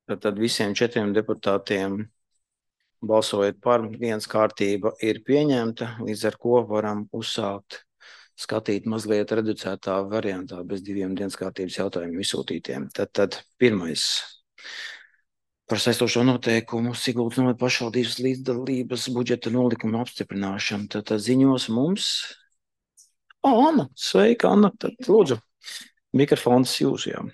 Tad visiem 4 deputātiem balsojot par, viens kārtība ir pieņemta, līdz ar ko varam uzsākt skatīt mazliet reducētā variantā bez 2 dienas kārtības jautājumiem izsūtītiem. Tad pirmais par saistošo noteikumu Siguldas novada pašvaldības līdzdalības budžeta nolikuma apstiprināšanu. Tad ziņos mums Anna. Sveika, Anna. Tad lūdzu, mikrofons jūsu, jā.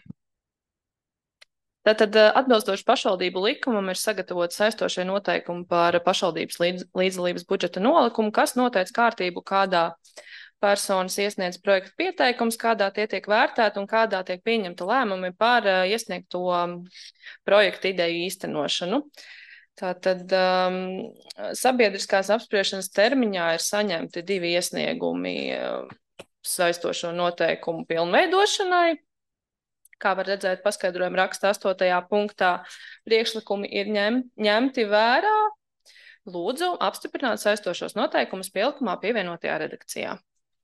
Tātad atbilstoši pašvaldību likumam ir sagatavot saistošie noteikumi par pašvaldības līdzdalības budžeta nolikumu, kas noteic kārtību, kādā personas iesniedz projektu pieteikums, kādā tie tiek vērtēti un kādā tiek pieņemta lēmumi par iesniegto projektu ideju īstenošanu. Tātad sabiedriskās apspriešanas termiņā ir saņemti 2 iesniegumi saistošo noteikumu pilnveidošanai. Kā var redzēt, paskaidrojuma raksta 8. punktā, priekšlikumi ir ņemti vērā. Lūdzu, apstiprināt saistošos noteikumus pielikumā pievienotajā redakcijā.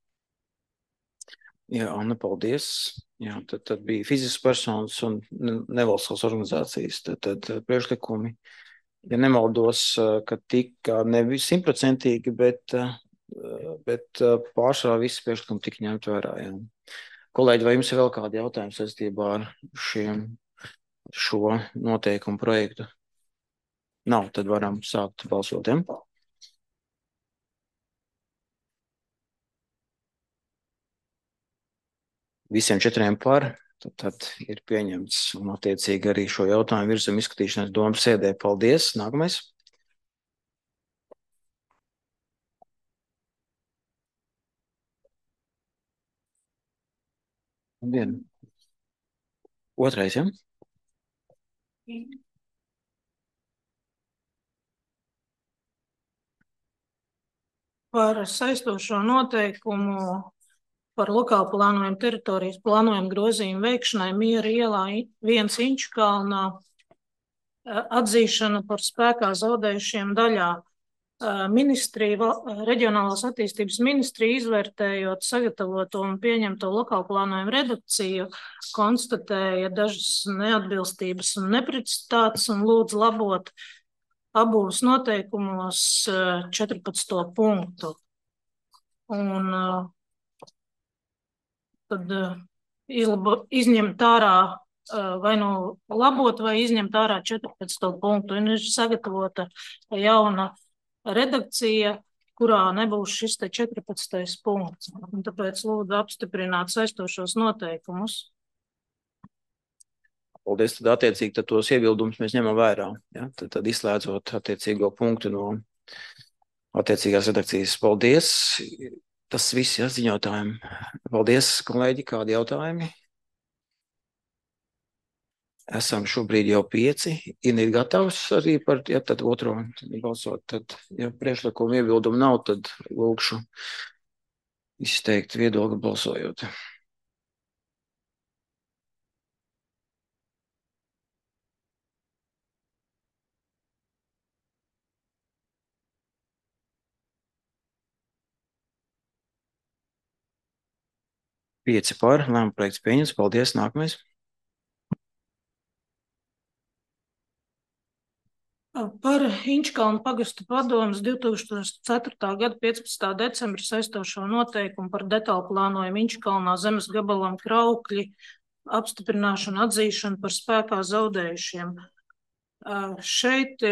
Jā, Anna, paldies. Jā, tad bija fiziskas personas un nevalstiskās organizācijas. Tad priekšlikumi, ja nemaldos, ka tika nevis 100%, bet pārsvarā visi priekšlikumi tika ņemt vērā. Jā. Kolēģi, vai jums ir vēl kādi jautājumi saistībā ar šo noteikumu projektu? Nav, tad varam sākt balsot. Ja? Visiem 4 par, tad ir pieņemts un attiecīgi arī šo jautājumu virzam izskatīšanas domas sēdē. Paldies. Nākamais. Labdien. Otrais, ja? Par saistošo noteikumu par lokālu plānojumu teritorijas plānojumu grozījumu veikšanai Miera ielā 1 Inčukalnā atzīšana par spēkā zaudējušiem daļā. Reģionālās attīstības ministrija izvērtējot sagatavoto un pieņemto lokālu plānojumu redakciju, konstatēja dažas neatbilstības un neprecizitātes un lūdz labot abos noteikumos 14. punktu. Un tad izņemt ārā vai nu labot vai izņemt ārā 14. punktu. Un ir sagatavota jauna redakcija, kurā nebūs šis te 14. punkts. Un tāpēc lūdzu apstiprināt saistošos noteikumus. Paldies, tad attiecīgi tos iebildumus mēs ņemam vērā. Ja? Tad izslēdzot attiecīgo punktu no attiecīgās redakcijas. Paldies. Tas viss ziņotājiem. Paldies, kolēģi, kādi jautājumi? Esam šobrīd jau 5. Ir gatavs arī par tad otro balsot. Tad, ja priekšlikumu iebildumu nav, tad lūkšu izteikt viedokli balsojot. Pieci par, lēmuma projekts pieņems. Paldies, nākamais. Par Inčukalnu pagastu padomes 2004. gada 15. decembra saistošo noteikumu par detālu plānojumu Inčukalnā zemes gabalam Kraukļi apstiprināšanu atzīšanu par spēkā zaudējušiem. Šeit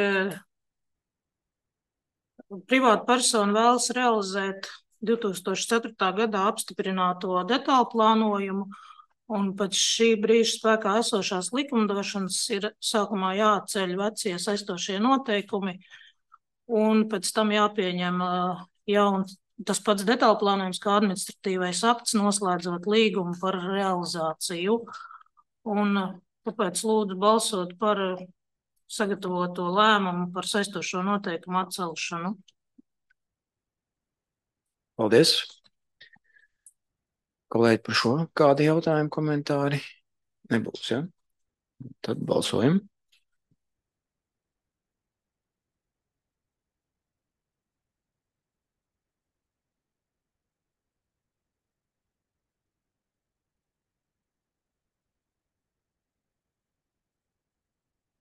privāta persona vēlas realizēt 2004. gadā apstiprināto detālu plānojumu, un pēc šī brīža spēkā esošās likumdošanas ir sākumā jāceļ vecie saistošie noteikumi, un pēc tam jāpieņem tas pats detālu plānojums kā administratīvais akts, noslēdzot līgumu par realizāciju. Un tāpēc lūdzu balsot par sagatavoto lēmumu par saistošo noteikumu atcelšanu. Paldies. Kolēģi par šo kādi jautājumi, komentāri? Nebūs, ja? Tad balsojam.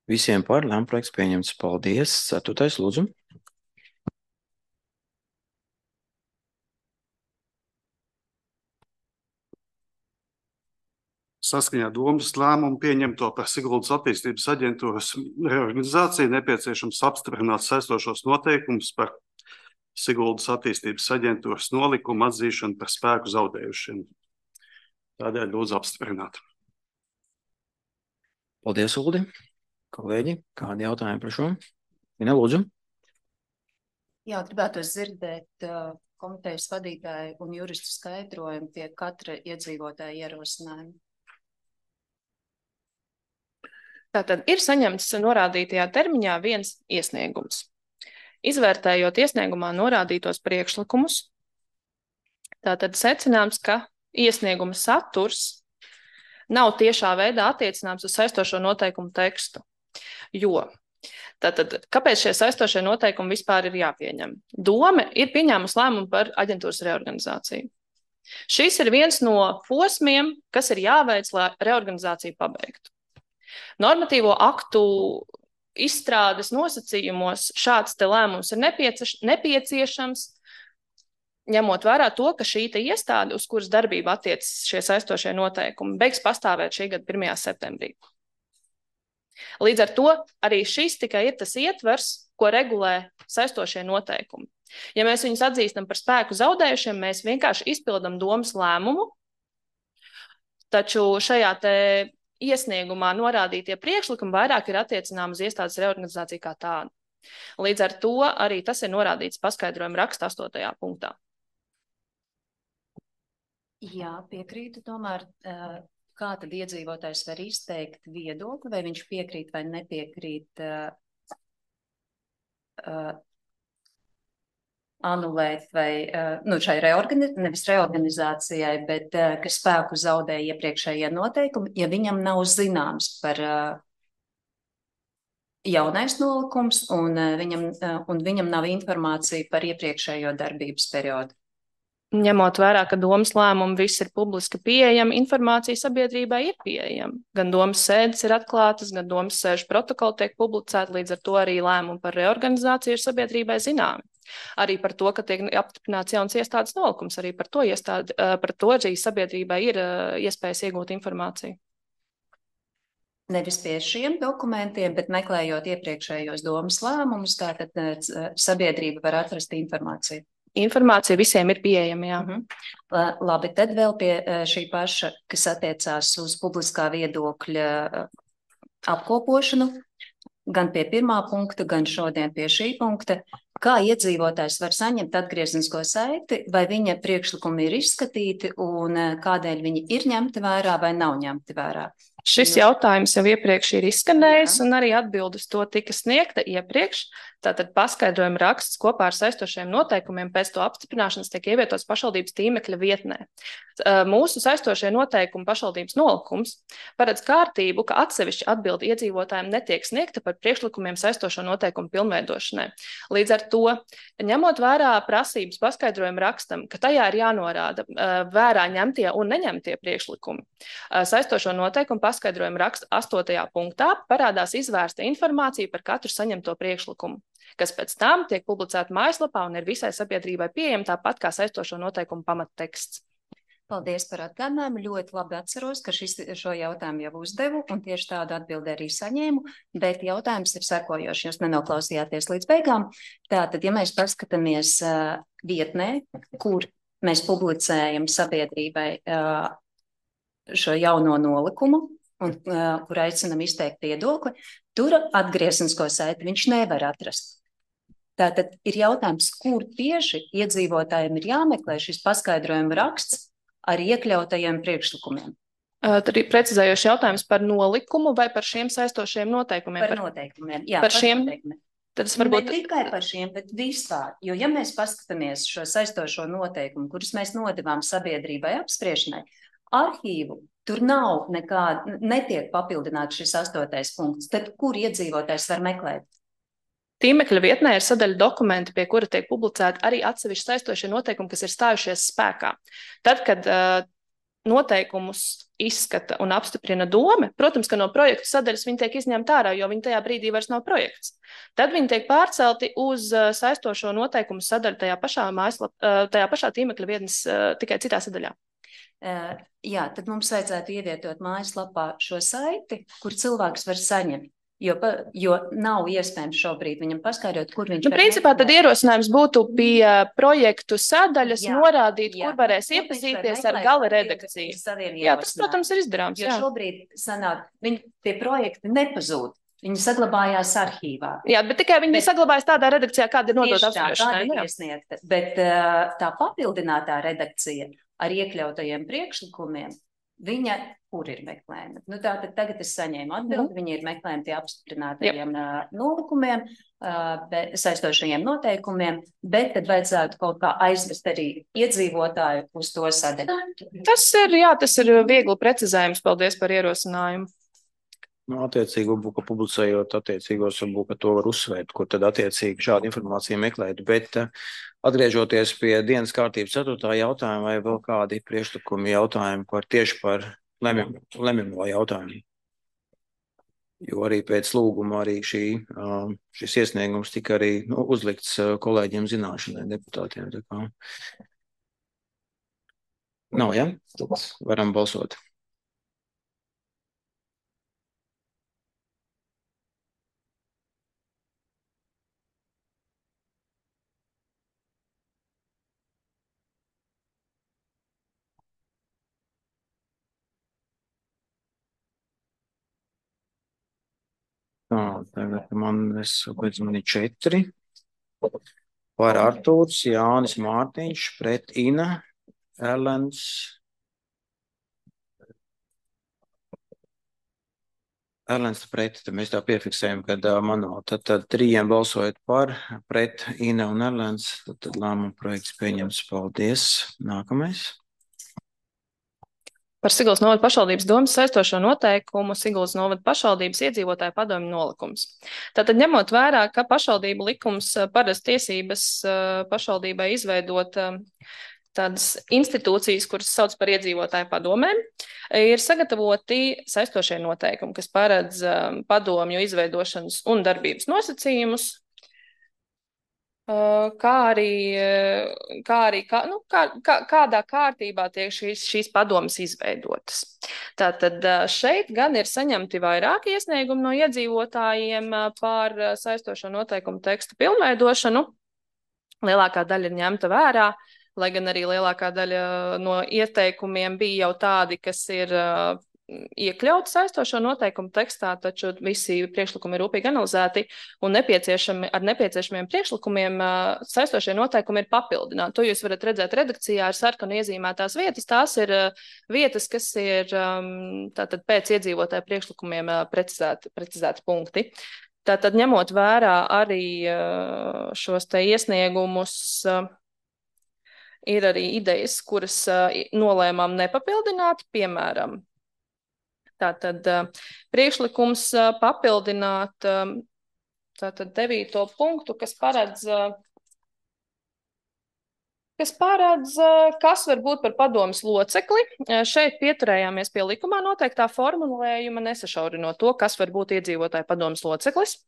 Visiem par, lēmumprojekts pieņemts. Paldies. 4. lūdzu. Saskaņā domas lēmumu pieņemto par Siguldas attīstības aģentūras reorganizāciju nepieciešams apstiprināt saistošos noteikumus par Siguldas attīstības aģentūras nolikumu atzīšanu par spēku zaudējušiem. Tādēļ lūdzu apstiprināt. Paldies, Uldi. Kolēģi, kādi jautājumi par šo? Ina, lūdzu. Jā, gribētos dzirdēt komitejas vadītāju un juristu skaidrojumu pie katra iedzīvotāja ierosinājuma. Tātad ir saņemts norādītajā termiņā viens iesniegums. Izvērtējot iesniegumā norādītos priekšlikumus, tātad secināms, ka iesnieguma saturs nav tiešā veidā attiecināms uz saistošo noteikumu tekstu. Jo, tātad, kāpēc šie saistošie noteikumi vispār ir jāpieņem? Dome ir pieņēmusi lēmumu par aģentūras reorganizāciju. Šis ir viens no posmiem, kas ir jāveic, lai reorganizāciju pabeigtu. Normatīvo aktu izstrādes nosacījumos šāds te lēmums ir nepieciešams, ņemot vērā to, ka šī te iestāde, uz kuras darbību attiecas šie saistošie noteikumi, beigs pastāvēt šī gada 1. septembrī. Līdz ar to arī šis tikai ir tas ietvers, ko regulē saistošie noteikumi. Ja mēs viņus atzīstam par spēku zaudējušiem, mēs vienkārši izpildam domas lēmumu, taču šajā te iesniegumā norādītie priekšlikumi vairāk ir attiecinām uz iestādes reorganizāciju kā tādu. Līdz ar to arī tas ir norādīts paskaidrojuma raksta 8. punktā. Jā, piekrītu, tomēr kā tad iedzīvotājs var izteikt viedokli, vai viņš piekrīt vai nepiekrīt anulēt vai šai nevis reorganizācijai, bet ka spēku zaudēja iepriekšējie noteikumi, ja viņam nav zināms par jaunais nolikums un viņam nav informācija par iepriekšējo darbības periodu. Ņemot vērā, ka domas lēmumi viss ir publiski pieejami, informācija sabiedrībai ir pieejama. Gan domas sēdes ir atklātas, gan domas sēžu protokoli tiek publicēti, līdz ar to arī lēmumi par reorganizāciju ir sabiedrībai zināmi. Arī par to, ka tiek apstiprināts jauns iestādes nolikums, arī par to arī sabiedrībai ir iespējas iegūt informāciju. Nevis pie šiem dokumentiem, bet meklējot iepriekšējos domas lēmumus, tātad sabiedrība var atrast informāciju. Informācija visiem ir pieejama, jā. Labi, tad vēl pie šī paša, kas attiecās uz publiskā viedokļa apkopošanu, gan pie 1. punkta, gan šodien pie šī punkta. Kā iedzīvotājs var saņemt atgriezenisko saiti, vai viņa priekšlikumi ir izskatīti un kādēļ viņi ir ņemti vērā vai nav ņemti vērā? Šis jautājums jau iepriekš ir izskanējis, un arī atbildes to tika sniegta iepriekš. Tātad paskaidrojuma raksts kopā ar saistošiem noteikumiem pēc to apstiprināšanas tiek ievietots pašvaldības tīmekļa vietnē. Mūsu saistošie noteikumi pašvaldības nolikums paredz kārtību, ka atsevišķi atbildi iedzīvotājiem netiek sniegta par priekšlikumiem saistošo noteikumu pilnveidošanai. Līdz ar to, ņemot vērā prasības paskaidrojuma rakstam, ka tajā ir jānorāda vērā ņemtie un neņemtie priekšlikumi, saistošo noteikumu paskaidrojuma raksta 8. punktā parādās izvērsta informācija par katru saņemto priekšlikumu, kas pēc tam tiek publicēta mājaslapā un ir visai sabiedrībai pieejama tāpat kā saistošo noteikumu pamatteksts. Paldies par atgādinājumu. Ļoti labi atceros, ka šo jautājumu jau uzdevu un tieši tādu atbildi arī saņēmu, bet jautājums ir sekojošs, jūs nenoklausījāties līdz beigām. Tātad, ja mēs paskatāmies vietnē, kur mēs publicējam sabiedrībai šo jauno nolikumu un kur aicinam izteikt viedokli, tur atgriezenisko saiti viņš nevar atrast. Tātad ir jautājums, kur tieši iedzīvotājiem ir jāmeklē šis paskaidrojuma raksts ar iekļautajiem priekšlikumiem. Tad ir precizējošs jautājums par nolikumu vai par šiem saistošiem noteikumiem? Par noteikumiem, jā. Par šiem, tad varbūt... Ne tikai par šiem, bet vispār. Jo, ja mēs paskatāmies šo saistošo noteikumu, kurus mēs nodevām sabiedrībai apspriešanai, arhīvu tur nav netiek papildināts šis 8. punkts, tad kur iedzīvotājs var meklēt? Tīmekļa vietnē ir sadaļa dokumenti, pie kura tiek publicēti arī atsevišķi saistošie noteikumi, kas ir stājušies spēkā. Tad, kad noteikumus izskata un apstiprina doma, protams, ka no projektu sadaļas viņi tiek izņemti ārā, jo viņi tajā brīdī vairs nav projekts. Tad viņi tiek pārcelti uz saistošo noteikumu sadaļu tajā pašā tīmekļa vietnes, tikai citā sadaļā. Jā, tad mums vajadzētu ievietot mājaslapā šo saiti, kur cilvēks var saņemt. Jo nav iespējams šobrīd viņam paskaidrot, kur viņš principā tad ierosinājums būtu pie projektu sadaļas norādīt, kur varēs iepazīties ar gala redakciju. Jā, tas, protams, ir izdarāms. Jo šobrīd sanāk, tie projekti nepazūd. Viņi saglabājās arhīvā. Jā, bet tikai viņi saglabājas tādā redakcijā, kāda ir nodota apspriešanai. Bet tā papildinātā redakcija ar iekļautajiem priekšlikumiem, viņa, kur ir meklējumi? Tātad tagad es saņēmu atbildi, viņi ir meklējumi tie apstiprinātajiem nolikumiem, saistošajiem noteikumiem, bet tad vajadzētu kaut kā aizvest arī iedzīvotāju uz to sadaļu. Tas ir viegli precizējums. Paldies par ierosinājumu. Attiecīgi, varbūt, publicējot attiecīgos, varbūt, ka to var uzsvērt, kur tad attiecīgi šādu informāciju meklēt. Bet atgriežoties pie dienas kārtības 4. jautājuma, vai vēl kādi priekšlikumi jautājumi tieši par lemjamo jautājumu? Jo arī pēc lūguma arī šis iesniegums tika arī uzlikts kolēģiem zināšanai, deputātiem. Nav, ja? Tad varam balsot. Tagad man ir 4. Par Artūrs, Jānis Mārtiņš, pret Ina, Erlends, pret, tad mēs tā piefiksējam, kad manuāli. Tad 3 balsojot par, pret Ina un Erlends, tad lēmuma projekts pieņems. Paldies. Nākamais. Par Siguldas novada pašvaldības domas saistošo noteikumu Siguldas novada pašvaldības iedzīvotāju padomju nolikums. Tātad ņemot vērā, ka pašvaldību likums paredz tiesības pašvaldībai izveidot tādas institūcijas, kuras sauc par iedzīvotāju padomēm, ir sagatavoti saistošie noteikumi, kas paredz padomju izveidošanas un darbības nosacījumus, kādā kārtībā tiek šīs padomas izveidotas. Tātad šeit gan ir saņemti vairāki iesniegumi no iedzīvotājiem par saistošo noteikumu tekstu pilnveidošanu. Lielākā daļa ir ņemta vērā, lai gan arī lielākā daļa no ieteikumiem bija jau tādi, kas ir iekļauti saistošo noteikumu tekstā, taču visi priekšlikumi ir rūpīgi analizēti un ar nepieciešamiem priekšlikumiem saistošie noteikumi ir papildināti. To jūs varat redzēt redakcijā ar sarkanu iezīmētās vietas. Tās ir vietas, kas ir tātad pēc iedzīvotāju priekšlikumiem precizēti punkti. Tātad ņemot vērā arī šos te iesniegumus, ir arī idejas, kuras nolēmām nepapildināt, piemēram, tātad priekšlikums papildināt tātad 9. punktu, kas paredz, kas var būt par padomes locekli. Šeit pieturējāmies pie likumā noteiktā formulējuma, nesašaurinot to, kas var būt iedzīvotāju padomes loceklis.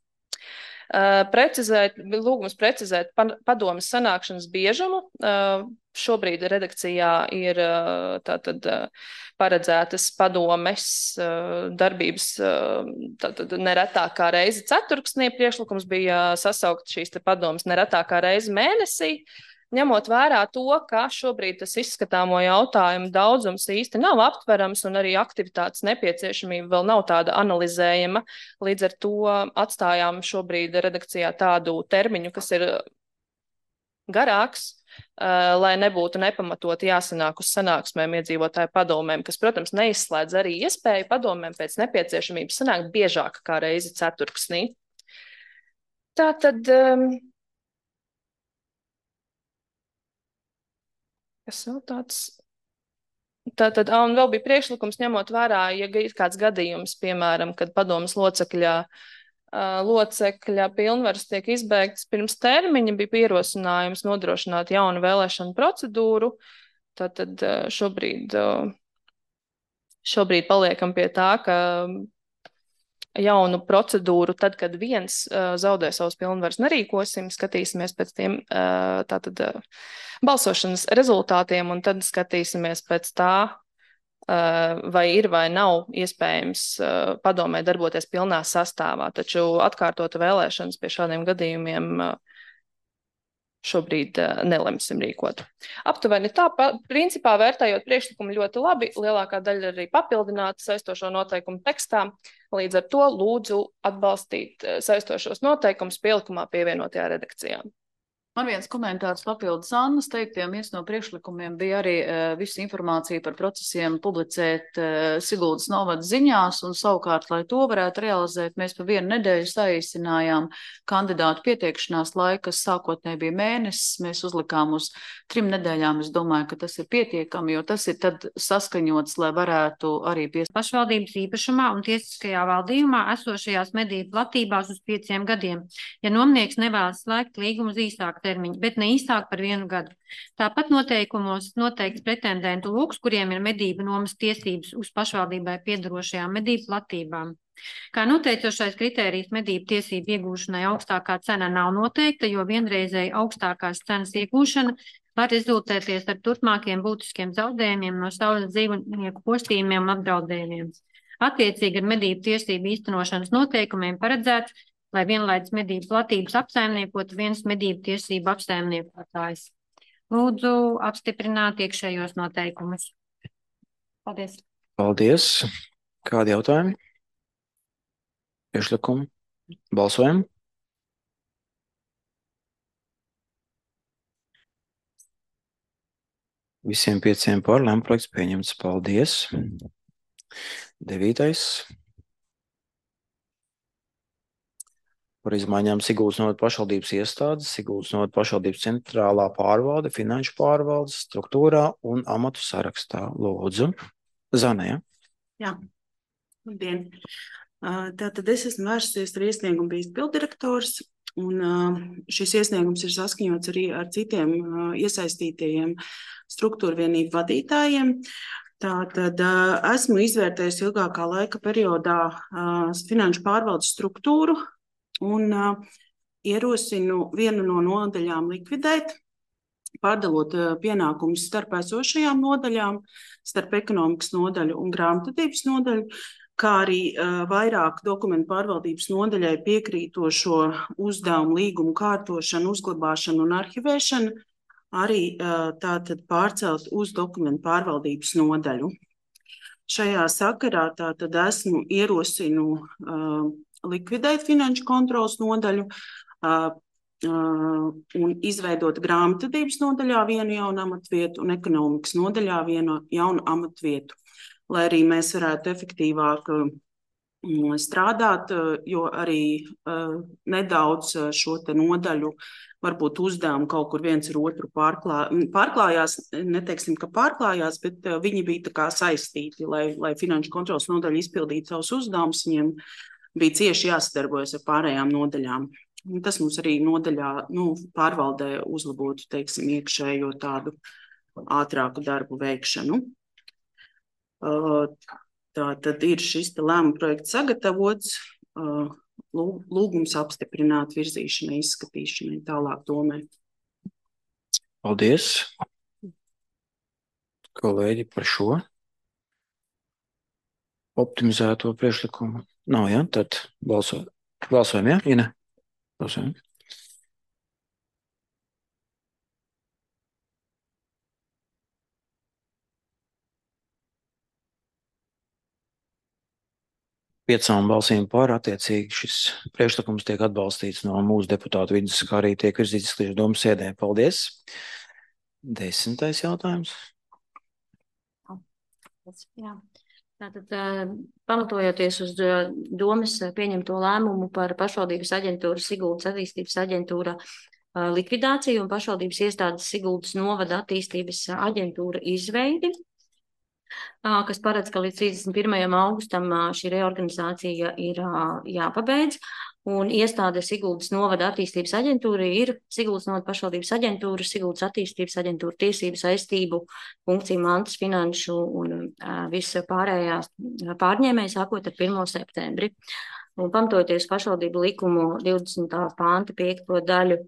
Lūgums precizēt padomes sanākšanas biežumu. Šobrīd redakcijā ir tātad paredzētas padomes darbības tātad neretākā reizi ceturksnī. Priekšlikums bija sasaukt šīs te padomes neretākā reizi mēnesī. Ņemot vērā to, ka šobrīd tas izskatāmo jautājumu daudzums īsti nav aptverams un arī aktivitātes nepieciešamība vēl nav tāda analizējama, līdz ar to atstājām šobrīd redakcijā tādu termiņu, kas ir garāks, lai nebūtu nepamatot jāsanāk uz sanāksmēm iedzīvotāju padomēm, kas, protams, neizslēdz arī iespēju padomēm pēc nepieciešamības sanākt biežāk kā reizi ceturksnī. Tātad kas vēl tāds? Tātad, un vēl bija priekšlikums ņemot vērā, ja ir kāds gadījums, piemēram, kad padomes locekļa pilnvaras tiek izbeigtas pirms termiņa, bija ierosinājums nodrošināt jaunu vēlēšanu procedūru. Tātad šobrīd šobrīd paliekam pie tā, ka jaunu procedūru, tad, kad viens zaudē savus pilnvaras, nerīkosim, skatīsimies pēc tiem balsošanas rezultātiem, un tad skatīsimies pēc tā, vai ir vai nav iespējams padomē darboties pilnā sastāvā. Taču atkārtota vēlēšanas pie šādiem gadījumiem šobrīd nelemsim rīkot. Aptuveni tā, principā vērtējot priekšlikumu ļoti labi, lielākā daļa arī papildināta saistošo noteikumu tekstā. Līdz ar to lūdzu atbalstīt saistošos noteikumus pielikumā pievienotajā redakcijā. Man viens komentārs papildus Annas teiktiem. Viens no priekšlikumiem bija arī visu informāciju par procesiem publicēt Siguldas novada ziņās, un savukārt, lai to varētu realizēt, mēs pa 1 nedēļu saīsinājām kandidātu pieteikšanās laiku, kas sākotnēji bija mēnesis, mēs uzlikām uz 3 nedēļām. Es domāju, ka tas ir pietiekami, jo tas ir tad saskaņots, lai varētu arī pašvaldības īpašumā un tiesiskajā valdījumā esošajās medību platībās uz 5 gadiem, ja nomnieks nevēlas slēgt līgumu uz īsāku termiņu, bet ne īsāk par 1 gadu. Tāpat noteikumos noteikts pretendentu lūks, kuriem ir medību nomas tiesības uz pašvaldībai piedarošajām medību platībām. Kā noteicošais kritērijs medību tiesību iegūšanai augstākā cena nav noteikta, jo vienreizēji augstākās cenas iegūšana var rezultēties ar turpmākiem būtiskiem zaudējumiem no saules dzīvnieku postījumiem un apdraudējumiem. Attiecīgi ar medību tiesību īstenošanas noteikumiem paredzēts, lai vienlaikus medību platības apsaimniekotu viens medību tiesību apsaimniekotājs. Lūdzu apstiprināt iekšējos noteikumus. Paldies. Paldies. Kādi jautājumi? Priekšlikumi? Balsojam. Visiem 5 par, lēmumprojekts pieņemts. Paldies. 9. Par izmaiņām Siguldas novada pašvaldības iestādes, Siguldas novada pašvaldības centrālā pārvalde, finanšu pārvaldes struktūrā un amatu sarakstā. Lūdzu. Zane, ja? Jā. Labdien. Tātad es esmu vērsies ar iesniegumu bijis pildirektors, un šis iesniegums ir saskaņots arī ar citiem iesaistītajiem struktūru vienību vadītājiem. Tātad esmu izvērtējis ilgākā laika periodā finanšu pārvaldes struktūru, un ierosinu vienu no nodaļām likvidēt, pārdalot pienākumus starp esošajām nodaļām, starp ekonomikas nodaļu un grāmatvedības nodaļu, kā arī vairāk dokumentu pārvaldības nodaļai piekrītošo uzdevumu līgumu kārtošanu, uzglabāšanu un arhivēšanu, arī tātad pārcelt uz dokumentu pārvaldības nodaļu. Šajā sakarā tātad ierosinu likvidēt finanšu kontrolas nodaļu un izveidot grāmatvedības nodaļā vienu jaunu amatvietu un ekonomikas nodaļā vienu jaunu amatvietu, lai arī mēs varētu efektīvāk strādāt, jo arī nedaudz šo te nodaļu varbūt uzdevumu kaut kur viens ar otru pārklājās, neteiksim, ka pārklājās, bet viņi bija tā kā saistīti, lai finanšu kontrolas nodaļa izpildītu savus uzdevumus, viņiem bija cieši jāsadarbojas ar pārējām nodaļām. Un tas mums arī nodaļā, pārvaldē uzlabotu, teiksim, iekšējo tādu ātrāku darbu veikšanu. Tā tad ir šis te lēmuma projekts sagatavots, lūgums apstiprināt virzīšanai, izskatīšanai tālāk domē. Paldies, kolēģi, par šo optimizēto priekšlikumu. Nav, ja? Tad balsojam, ja? Ine? Balsojam. Piecām balsīm par, attiecīgi šis priekšlikums tiek atbalstīts no mūsu deputātu vidus, kā arī tiek virzīts Izglītības domas sēdē. Paldies. 10. jautājums. Jā. Tātad, pamatojoties uz domas pieņemto lēmumu par pašvaldības aģentūru Siguldas attīstības aģentūra likvidāciju un pašvaldības iestādes Siguldas novada attīstības aģentūra izveidi, kas paredz, ka līdz 31. augustam šī reorganizācija ir jāpabeidz. Un iestāde Siguldas novada attīstības aģentūra ir Siguldas novada pašvaldības aģentūra, Siguldas attīstības aģentūra, tiesību saistību, funkciju mantas, finanšu un visa pārējās pārņēmēja sākot ar 1. septembri. Un pamatoties pašvaldību likumu 20. pānta 5. daļu,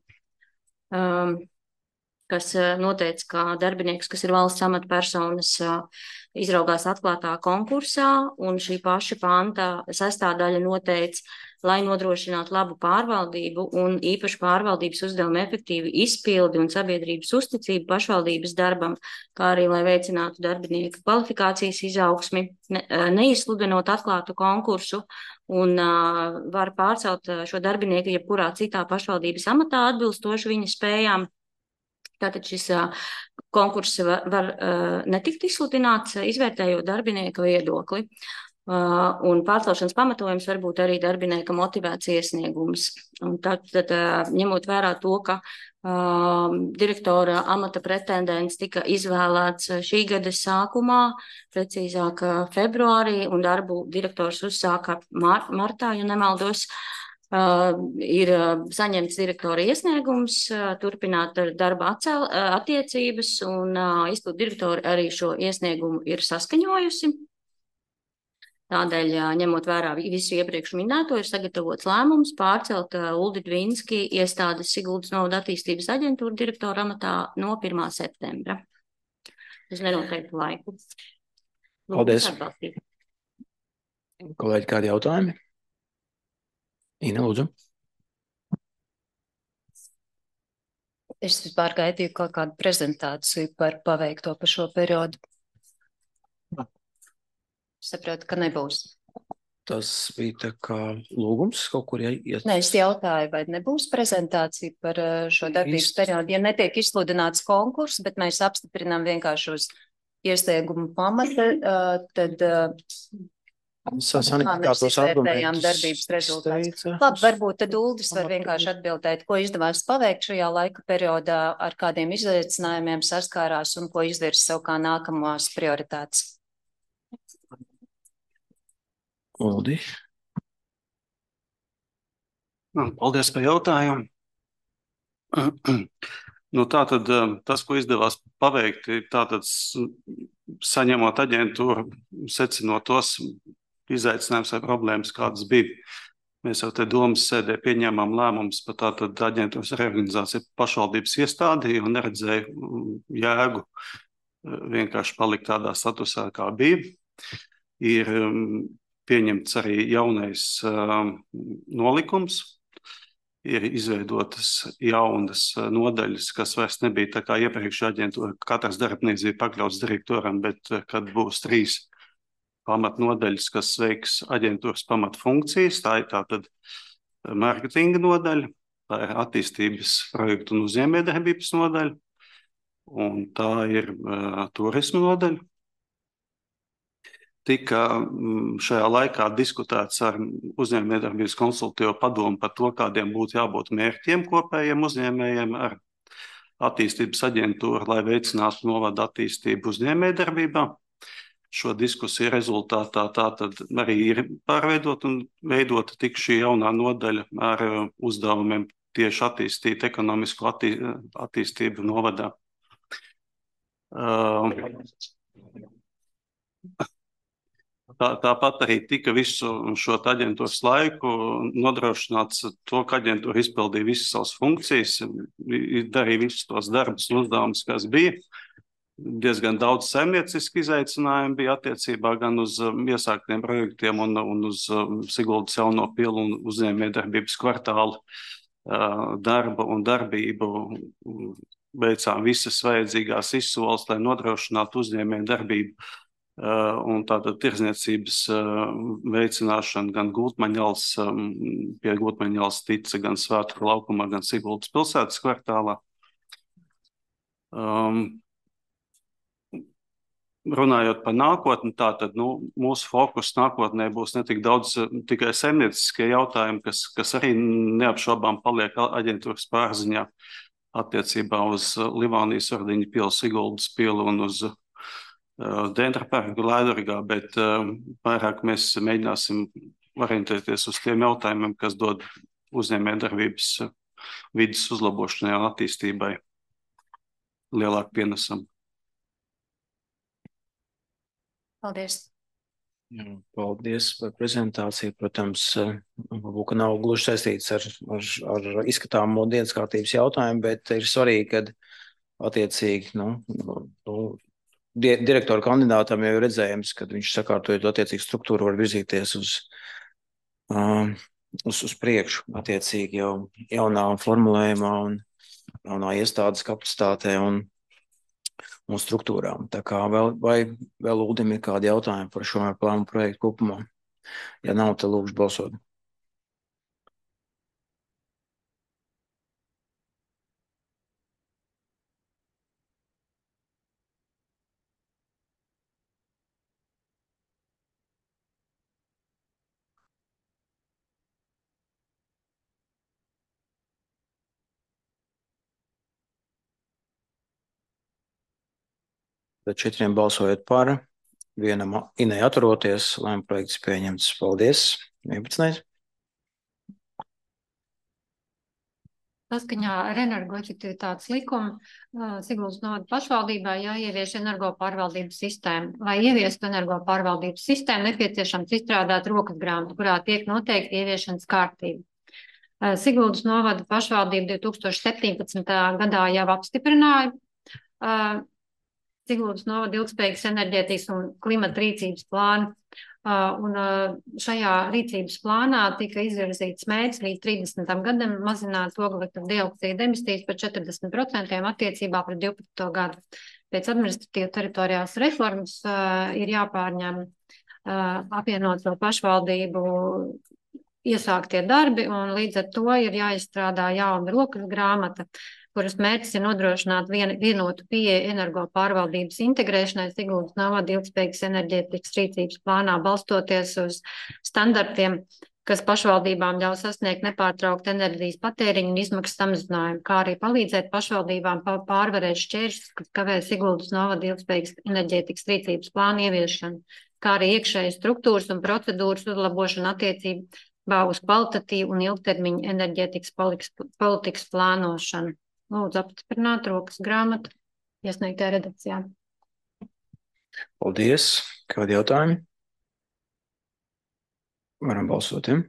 kas noteica, ka darbinieks, kas ir valsts amatpersonas, izraugās atklātā konkursā, un šī paša panta 6. daļa noteica, lai nodrošinātu labu pārvaldību un īpaši pārvaldības uzdevumu efektīvu izpildi un sabiedrības uzticību pašvaldības darbam, kā arī, lai veicinātu darbinieku kvalifikācijas izaugsmi, neizsludinot atklātu konkursu, un var pārcelt šo darbinieku jebkurā citā pašvaldības amatā atbilstoši viņa spējām. Tātad šis konkurss var netikt izsludināts, izvērtējot darbinieka viedokli. Un pārcelšanas pamatojums var būt arī darbinieka motivēts iesniegums. Un tad ņemot vērā to, ka direktora amata pretendents tika izvēlēts šī gada sākumā, precīzāk februārī, un darbu direktors uzsāka martā, ja nemaldos, ir saņemts direktora iesniegums, turpināt ar darba attiecības, un izpildu direktori arī šo iesniegumu ir saskaņojusi. Tādēļ, ņemot vērā visu iepriekš minēto, ir sagatavots lēmums pārcelt Uldi Dvinski iestādes Siguldas novada attīstības aģentūra direktora amatā no 1. septembra. Es nenoteiktu laiku. Paldies. Kolēģi, kādi jautājumi? Ina, lūdzu. Es vispār gaidīju kaut kādu prezentāciju par paveikto pa šo periodu. Saprotu, ka nebūs. Tas bija tā kā lūgums kaut kur iet. Nē, es jautāju, vai nebūs prezentācija par šo darbības periodu. Ja netiek izsludināts konkurss, bet mēs apstiprinām vienkārši uz iesniegumu pamata, tad mēs izvērtējām darbības rezultātus. Labi, varbūt tad Uldis var vienkārši atbildēt, ko izdevās paveikt šajā laika periodā, ar kādiem izaicinājumiem saskārās un ko izvirs sev kā nākamās prioritātes. Uldi. Paldies par jautājumu. Tātad tas, ko izdevās paveikt, tātad saņemot aģentūru, secinot tos izaicinājumus vai problēmas, kādas bija. Mēs jau te domas sēdē pieņēmām lēmumus par tātad aģentūras reorganizāciju pašvaldības iestādi, jo neredzēju jēgu vienkārši palikt tādā statusā, kā bija. Ir pieņemts arī jaunais nolikums, ir izveidotas jaunas nodaļas, kas vairs nebija tā kā iepriekšējā aģentūra, katrs darbinieks bija pakļauts direktoram, bet kad būs 3 pamatnodaļas, kas veiks aģentūras pamatfunkcijas, tā ir tātad mārketinga nodaļa, tā ir attīstības projektu un uzņēmējdarbības nodaļa, un tā ir turisma nodaļa. Tika šajā laikā diskutēts ar uzņēmējdarbības konsultatīvo padomu par to, kādiem būtu jābūt mērķiem kopējiem uzņēmējiem ar attīstības aģentūru, lai veicinātu novada attīstību uzņēmējdarbībā. Šo diskusiju rezultātā tātad arī ir pārveidot un veidota tik šī jaunā nodaļa ar uzdevumiem tieši attīstīt ekonomisku attīstību novadā. Tāpat arī tika visu šo aģentūras laiku nodrošināts to, ka aģentūra izpildīja visas savas funkcijas, darīja visus tos darbus un uzdevumus, kas bija. Diezgan daudz saimniecisku izaicinājumu bija attiecībā gan uz iesāktiem projektiem un uz Siguldas jauno pilu un uzņēmējdarbības kvartālu darba un darbību. Veicām visas vajadzīgās izsoles, lai nodrošinātu uzņēmējdarbību. Un tātad tirdzniecības veicināšana gan Gultmaņals, pie Gultmaņals tica, gan Svētku laukumā, gan Siguldas pilsētas kvartālā. Runājot par nākotni, tātad mūsu fokus nākotnē būs ne tik daudz tikai saimnieciskie jautājumi, kas arī neapšaubām paliek aģentūras pārziņā attiecībā uz Livānijas ordiņa pilu, Siguldas pilu un uz Dentra parku Laidurgā, bet vairāk mēs mēģināsim orientēties uz tiem jautājumiem, kas dod uzņēmējdarbības vides uzlabošanai un attīstībai lielāku pienesumu. Paldies. Jā, paldies par prezentāciju. Protams, varbūt nav gluži saistīts ar izskatāmo dienas kārtības jautājumu, bet ir svarīgi, kad attiecīgi, direktora kandidātam jau ir redzējums, kad viņš sakārtojot attiecīgi struktūru var virzīties uz priekšu, attiecīgi jau jaunā formulējumā un jaunā iestādes kapacitātē un struktūrām. Tā kā vēl Uldim ir kādi jautājumi par šo plānu projektu kopumā? Ja nav, tad lūkšu balsot. Tad 4 balsojot par, 1 Inai atturoties, lēmuma projekts pieņemts. Paldies. 11. Saskaņā ar energoefektivitātes likumu Siguldas novada pašvaldībā jāievieš energopārvaldības sistēma. Lai ieviestu energopārvaldības sistēmu, nepieciešams izstrādāt rokas grāmatu, kurā tiek noteikti ieviešanas kārtība. Siguldas novada pašvaldība 2017. gadā jau apstiprināja Siguldas novada ilgspējīgas enerģētikas un klimata rīcības plānu. Un šajā rīcības plānā tika izvirzīts mērķis līdz 30. gadam mazināt oglekļa dioksīda emisijas par 40% attiecībā pret 12. gadu. Pēc administratīva teritoriālās reformas ir jāpārņem apvienoto pašvaldību iesāktie darbi, un līdz ar to ir jāizstrādā jauna rokas grāmata, kuras mērķis ir nodrošināt vienotu pieeju energopārvaldības integrēšanai Siguldas novada ilgspējīgas enerģētikas rīcības plānā, balstoties uz standartiem, kas pašvaldībām ļauj sasniegt nepārtraukt enerģijas patēriņu un izmaksu samazinājumu, kā arī palīdzēt pašvaldībām pārvarēt šķēršļus, kas kavē Siguldas novada ilgspējīgas enerģētikas rīcības plānu ieviešanu, kā arī iekšējas struktūras un procedūras uzlabošanu attiecībā uz kvalitatīvu un ilgtermiņu enerģētikas politikas plānošanu. Lūdzu apstiprināt rokas grāmatu iesniegtajā redakcijā. Paldies. Kādi jautājumi? Varam balsot, ja?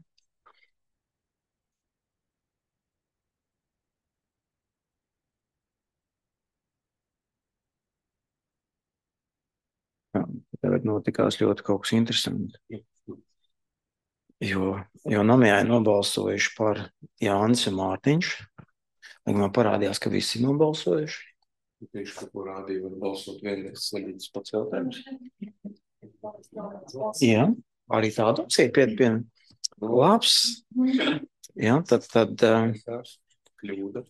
Tagad notikās ļoti kaut kas interesants. Jo namijā nobalsojuši par Jānis un Mārtiņš. Man parādījās, ka visi ir nobalsojuši. Viņš kaut ko rādīja, var balsot vienreiz slīdus pats jautājums. Jā, arī tādu opciju pie. Labs. Jā, tad kļūda.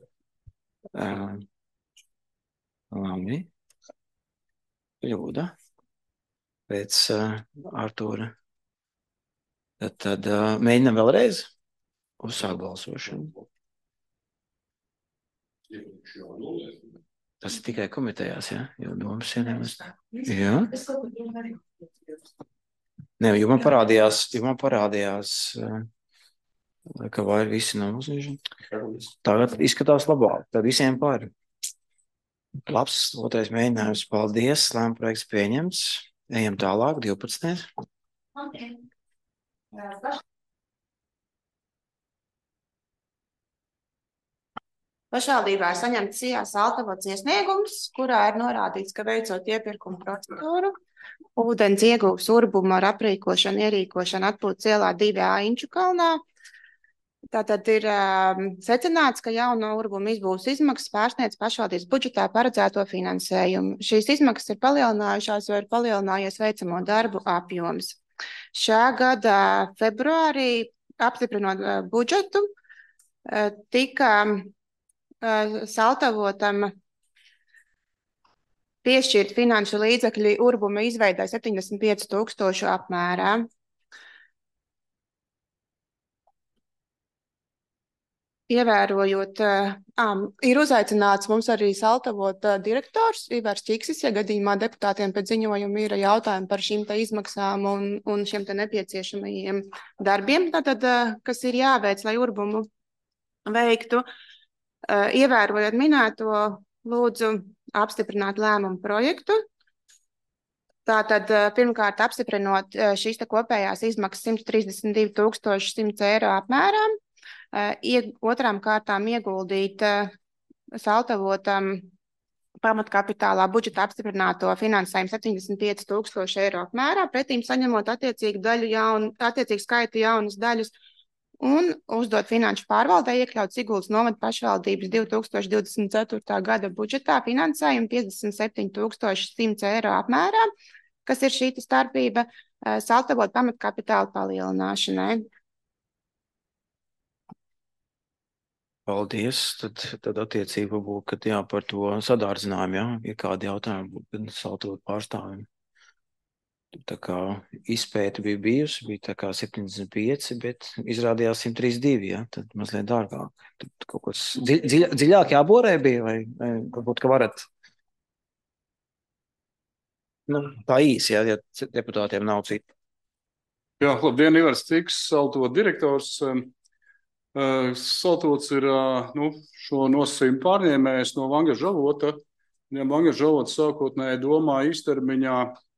Labi. Kļūda. Pēc Artūra. Tad mēģinam vēlreiz uzsākt balsošanu. Tas ir tikai komitejās, ja? Jo domas vienības. Jā. Nē, jo man parādījās, ka vai visi nav uzņēmuši. Tagad izskatās labāk. Tad visiem par. Labs, otrais mēģinājums. Paldies. Lēmuma projekts pieņemts. Ejam tālāk, 12. Okay. Pašvaldībā ir saņemts Sijās Altavots iesniegums, kurā ir norādīts, ka veicot iepirkumu procedūru, ūdens ieguvs urbumu ar aprīkošanu, ierīkošanu atpūtas ielā 2A Inču kalnā. Tātad ir secināts, ka jauno urbumu izbūves izmaksas pārsniedz pašvaldības budžetā paredzēto finansējumu. Šīs izmaksas ir palielinājušās, jo ir palielinājies veicamo darbu apjoms. Šā gada februārī, apstiprinot budžetu, tika Saltavotam piešķirt finanšu līdzekļi urbuma izveidai 75,000 apmērā. Ievērojot, ir uzaicināts mums arī Saltavot direktors Ivars Čiksis, ja gadījumā deputātiem pēc ziņojuma ir jautājumi par šīm te izmaksām un šiem te nepieciešamajiem darbiem, tātad, kas ir jāveic, lai urbumu veiktu. Ievērojot minēto, lūdzu apstiprināt lēmumu projektu. Tātad, pirmkārt, apstiprinot šīs te kopējās izmaksas 132 100 apmērā, otrām kārtām ieguldīt Saltavotam pamatkapitālā budžeta apstiprināto finansējumu 75 000 apmērā, pretīm saņemot attiecīgu skaitu jaunas daļas un uzdot finanšu pārvaldē iekļaut Siguldas novada pašvaldības 2024. gada budžetā finansējumu 57 100 apmērā, kas ir šī starpība Saltavot pamatkapitāla palielināšanai. Paldies. Tad attiecība būtu, ka jā, par to sadārdzinājumu, jā, ja kādi jautājumi būtu, gan Saltavot pārstāvjiem. Tā kā izpēta bija bijusi, bija tā kā 75, bet izrādījās 132, ja? Tad mazliet dārgāk. Tad kaut kas dziļāk jāborē bija, vai varbūt, ka varat? Nu, tā īsi, ja deputātiem nav citu. Jā, labdien, Ivars Ciks, Saltavot direktors. Saltavots ir šo nosacījumu pārņēmējs no Vangaža avota. Ja Vangaža avots sākotnēji domā īstermiņā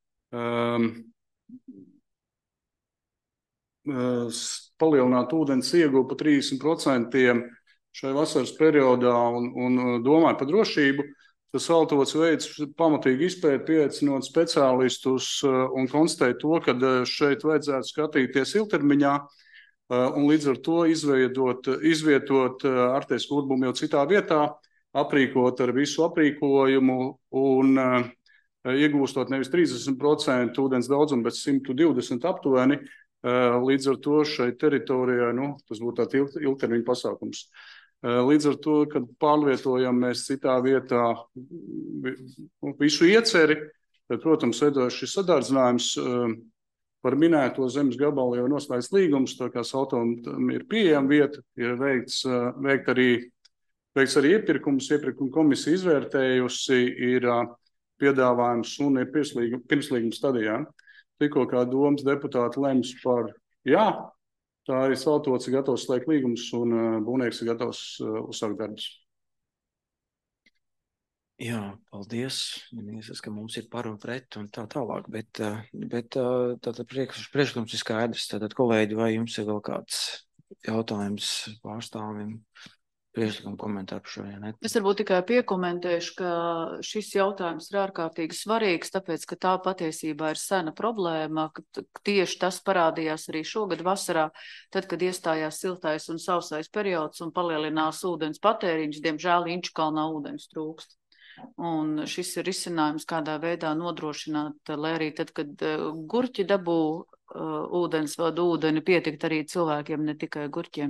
palielināt ūdens ieguvu pa 30% šai vasaras periodā un domāja par drošību, tad Saltavots veids pamatīgi izpēti, pieaicinot speciālistus un konstatēja to, ka šeit vajadzētu skatīties ilgtermiņā un līdz ar to izvietot Artēsku urbumu jau citā vietā, aprīkot ar visu aprīkojumu un iegūstot nevis 30% ūdens daudzumu, bet 120 aptuveni. Līdz ar to šai teritorijai, tas būtu tāds ilgtermiņa pasākums. Līdz ar to, kad pārvietojam mēs citā vietā visu ieceri, tad, protams, veidojas šis sadārdzinājums par minēto zemes gabalu jau noslēgts līgums, tā kā Saltavam ir pieejama vieta, ir veikts arī iepirkums, iepirkuma komisija izvērtējusi, ir piedāvājums un ir pirmslīguma stadijā. Tikko kā domas deputāti lems par jā, tā arī Saltavots ir gatavs slēgt līgumus un būvnieks ir gatavs uzsākt darbus. Jā, paldies. Ministrs, ka mums ir par un pret un tā tālāk, bet tātad priekšlikums ir skaidrs. Tātad, kolēģi, vai jums ir vēl kāds jautājums pārstāvim? Priekšlikumu komentāru par šo, ja ne? Es varbūt tikai piekomentēšu, ka šis jautājums ir ārkārtīgi svarīgs, tāpēc, ka tā patiesībā ir sena problēma, ka tieši tas parādījās arī šogad vasarā, tad, kad iestājās siltais un sausais periods un palielinās ūdens patēriņš, diemžēl Inčukalnā ūdens trūkst. Un šis ir risinājums, kādā veidā nodrošināt, lai arī tad, kad gurķi dabū ūdensvadu ūdeni, pietikt arī cilvēkiem, ne tikai gurķiem.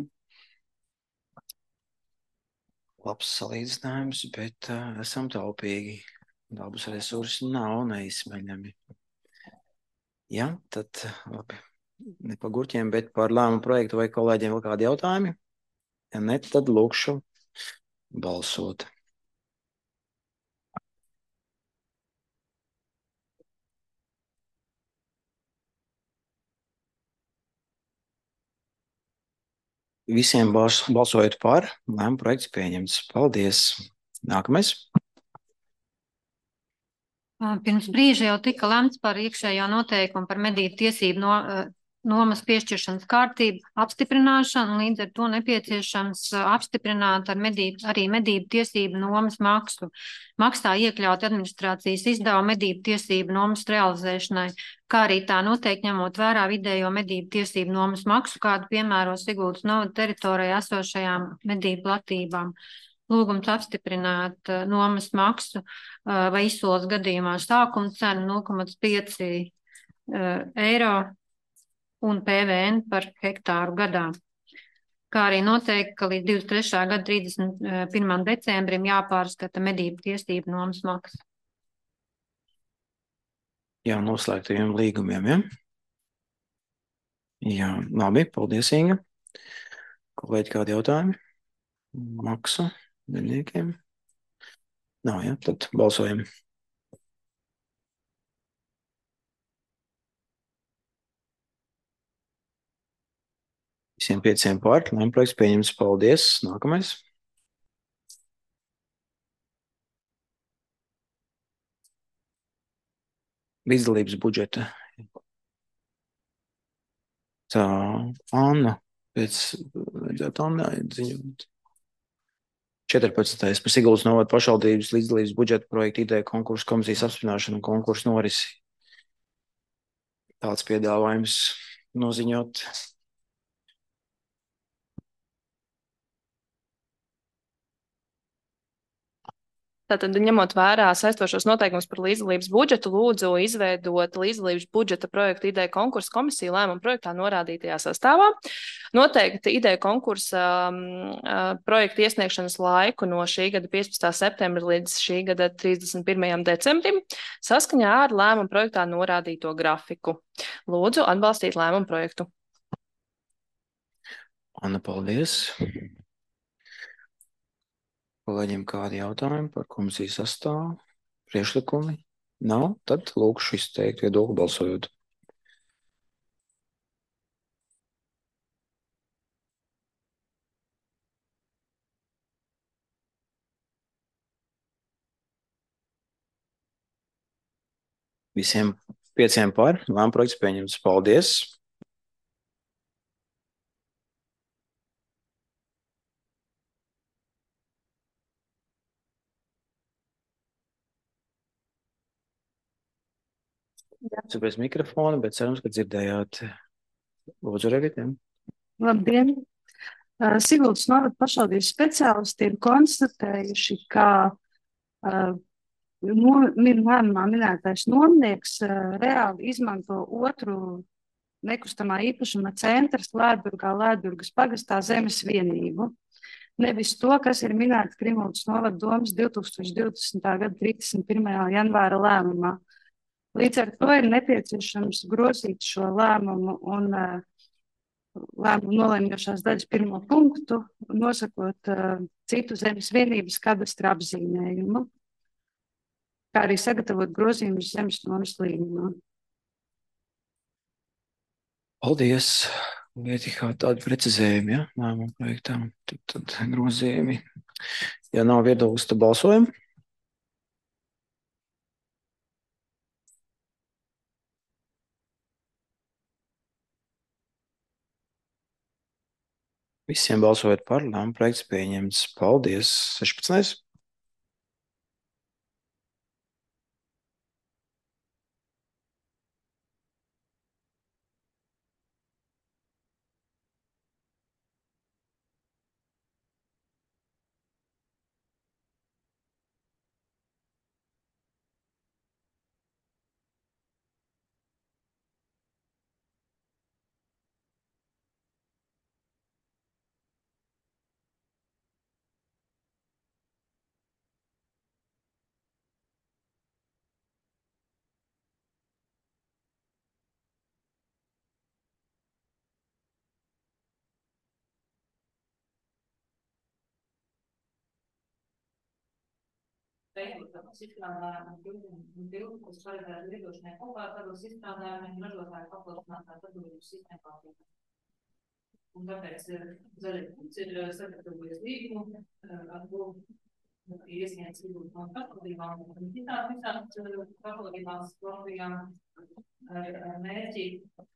Labs salīdzinājums, bet esam taupīgi. Dabas resursi nav neizsmeļami. Jā, tad labi. Ne par gurķiem, bet par lēmumu projektu vai kolēģiem vēl kādi jautājumi? Ja ne, tad lūkšu balsot. Visiem balsojot par, lēmumu projekts pieņemts. Paldies. Nākamais. Pirms brīža jau tika lemts par iekšējo noteikumu par medību tiesību nomas piešķiršanas kārtību apstiprināšanu, līdz ar to nepieciešams apstiprināt arī medību tiesību nomas maksu. Maksā iekļaut administrācijas izdevumu medību tiesību nomas realizēšanai, kā arī tā noteikti ņemot vērā vidējo medību tiesību nomas maksu, kādu piemēro Siguldas novada teritorijā esošajām medību platībām. Lūgums apstiprināt nomas maksu vai izsoles gadījumā sākuma cenu 0,5 eiro un PVN par hektāru gadā. Kā arī noteikti, ka līdz 23. gada 31. decembrim jāpārskata medību tiesību nomas maksa. Jā, noslēgtajiem līgumiem, ja? Jā, labi, paldies, Inga. Kolēģi, kādi jautājumi? maksu darbiniekiem. Nav, ja? Tad balsojam. Visiem 5 par. Lēmumprojekts pieņemts. Paldies. Nākamais. Līdzdalības budžeta. Tā, Anna, vajadzētu Anna ziņot. 14. Par Siguldas novada pašvaldības līdzdalības budžeta projektu ideju konkursu komisijas apstiprināšanu un konkursu norisi. Tāds piedāvājums noziņot. Tātad, ņemot vērā saistošos noteikumus par līdzdalības budžetu, lūdzu izveidot līdzdalības budžeta projektu ideju konkursu komisiju lēmumu projektā norādītajā sastāvā. Noteikti ideju konkursa projektu iesniegšanas laiku no šī gada 15. septembra līdz šī gada 31. decembrim saskaņā ar lēmumu projektā norādīto grafiku. Lūdzu atbalstīt lēmumu projektu. Anna, paldies. Kolēģiem kādi jautājumi par komisijas sastāvu? Priekšlikumi? Nav? Tad lūkšu izteikt viedokli balsojot. Visiem 5 par. Lēmumprojekts pieņemts. Paldies. Bez mikrofona, bet cerams, ka dzirdējāt. Lūdzu, Revitiem. Labdien! Siguldas novada pašvaldības speciālisti ir konstatējuši, ka lēmumā minētais nomnieks reāli izmanto otru nekustamā īpašuma centrs Lēdburgas pagastā zemes vienību. Nevis to, kas ir minēts Krimuldas novada domas 2020. gada 31. janvāra lēmumā. Līdz ar to ir nepieciešams grozīt šo lēmumu un lēmumu nolēmjošās daļas 1. punktu, nosakot citu zemes vienības kadastra apzīmējumu, kā arī sagatavot grozījumus zemes nomas līgumā. Paldies. Lieti kā tādi precizējumi, ja? Lēmumu projektām. Tad grozījumi. Ja nav viedoklis, tad balsojam. Visiem balsojot par, lēmumprojekts pieņemts. Paldies. 16. Veikotavas izstrādājumi un tiltu, kas paredzētu lietošanai kopārtavas izstrādājumiem, ražotāju paplašinātā atbildības sistēmā. Un tāpēc Zaļais ir sagatavojis līgumu ar to iesniedz Siguldas no pašvaldībām un visās pašvaldībās Latvijām ar mērķi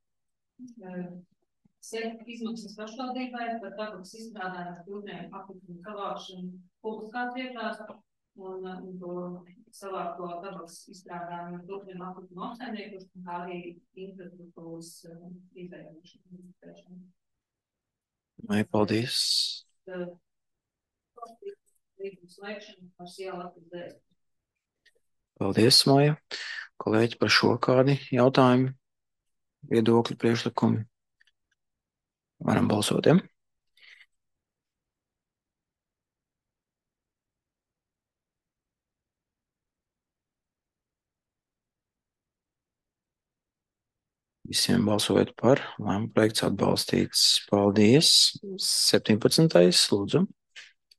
sekt izmaksas pašvaldībai par tabaks izstrādājumu tiltiem apakšņu savākšanu publiskās vietās. Un to savāko tabaks izstrādājumu turpina apakšņu apsaimniekošanu, kā arī infrastruktūras izveidošanu. Vai, paldies. Paldies, Maija. Kolēģi, par šo kādi jautājumi, viedokļi, priekšlikumi. Varam balsot, ja? Visiem balsojot par, lēmumprojekts atbalstīts. Paldies. 17. Lūdzu.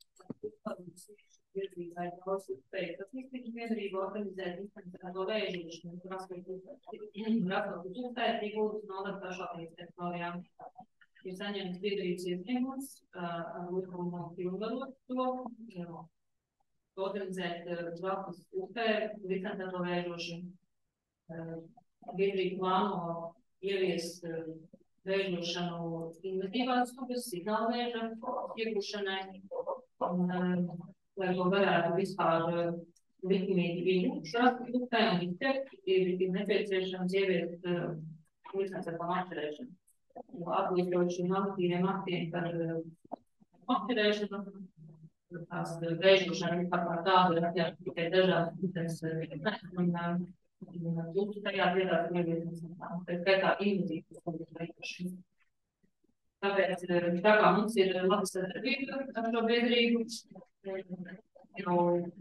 virzībai daudz spēju. Tas vispirms biedrība organizēt distancēto vēžošanu, kur rakstot uzstājot Guldas novada pašvaldības teritorijām. Ir saņemts biedrības iesniegums ar likumu pilnvarot to, organizēt valsts uzstājot distancēto vēžošanu. Biedrība plāno ieviest vēžošanu invazīvās sugas, signāla vēža iegūšanai, un lai to varētu vispār likumīgi viņu šās produktē un izteikt, ir nepieciešams ieviest licencētām atšķirēšanu. Atbilstot šiem normatīviem aktiem par atšķirēšanu, tās vēžošana vispār par tādu ir atļauts tikai dažādas licences un jūsu tajā vietā ieviesams, pēc skaitā invazīvas sugas veikošana. Tāpēc, tā kā mums ir laba sadarbība ar šo biedrību, jau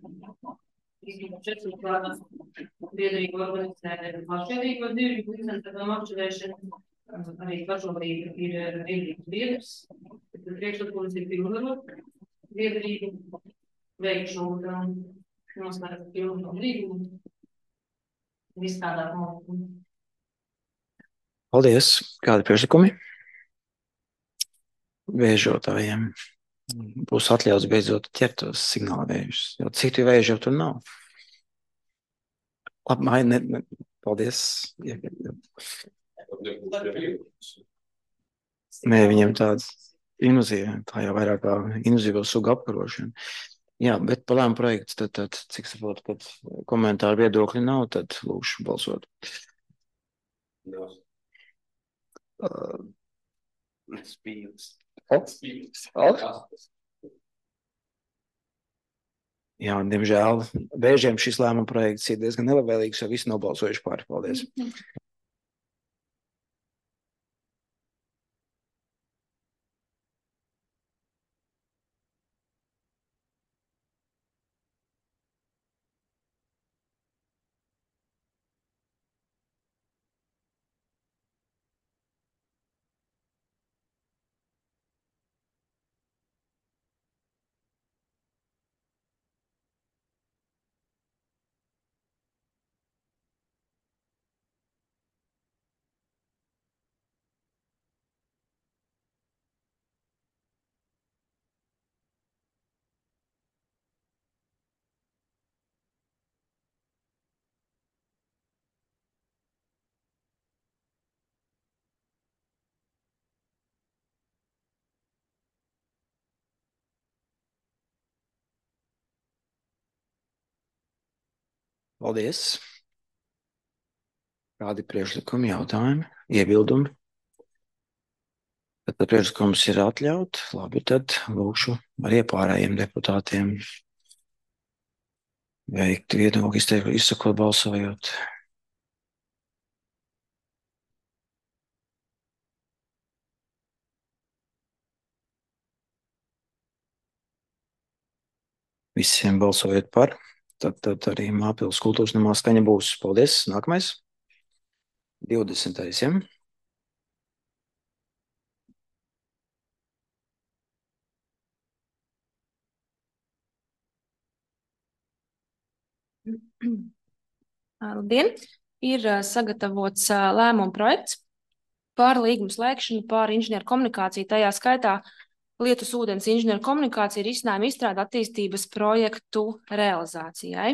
4 gadus biedrība organizē pašvērīgo dzīvību licencētām atšķirēšanu. Arī pašvaldība ir biedrības biedrs, bet priekšlikums ir pilnvarot biedrību veikšu noslēgt pilnu līgumu un izstrādāt nolikumu. Paldies! Kādi priekšlikumi? Vēžotājiem būs atļauts beidzot ķert tos signāla vēžus, jo citu vēžu jau tur nav. Paldies! Nē, viņiem tāds invazīva, tā jau vairāk kā invazīvo sugu apkarošana. Jā, bet par lēmumu projektu, tad cik saprotu, kad komentāru viedokļi nav, tad lūkšu balsot. Jā, diemžēl vēžiem šis lēmuma projekts ir diezgan nelabvēlīgs, jo visi nobalsojuši par. Paldies. Paldies. Kādi priekšlikumi, jautājumi, iebildumi? Tad priekšlikums ir atļaut. Labi, tad lūkšu arī pārējiem deputātiem veikt viedokli, izsakot balsojot. Visiem balsojot par. Tad arī Māpils kultūras namā skaņa būs. Paldies. Nākamais. 20. Ja? Labdien! Ir sagatavots lēmuma projekts par līgumu slēgšanu par inženieru komunikāciju, tajā skaitā lietus ūdens inženieru komunikācija ir izcinājuma izstrāde attīstības projektu realizācijai.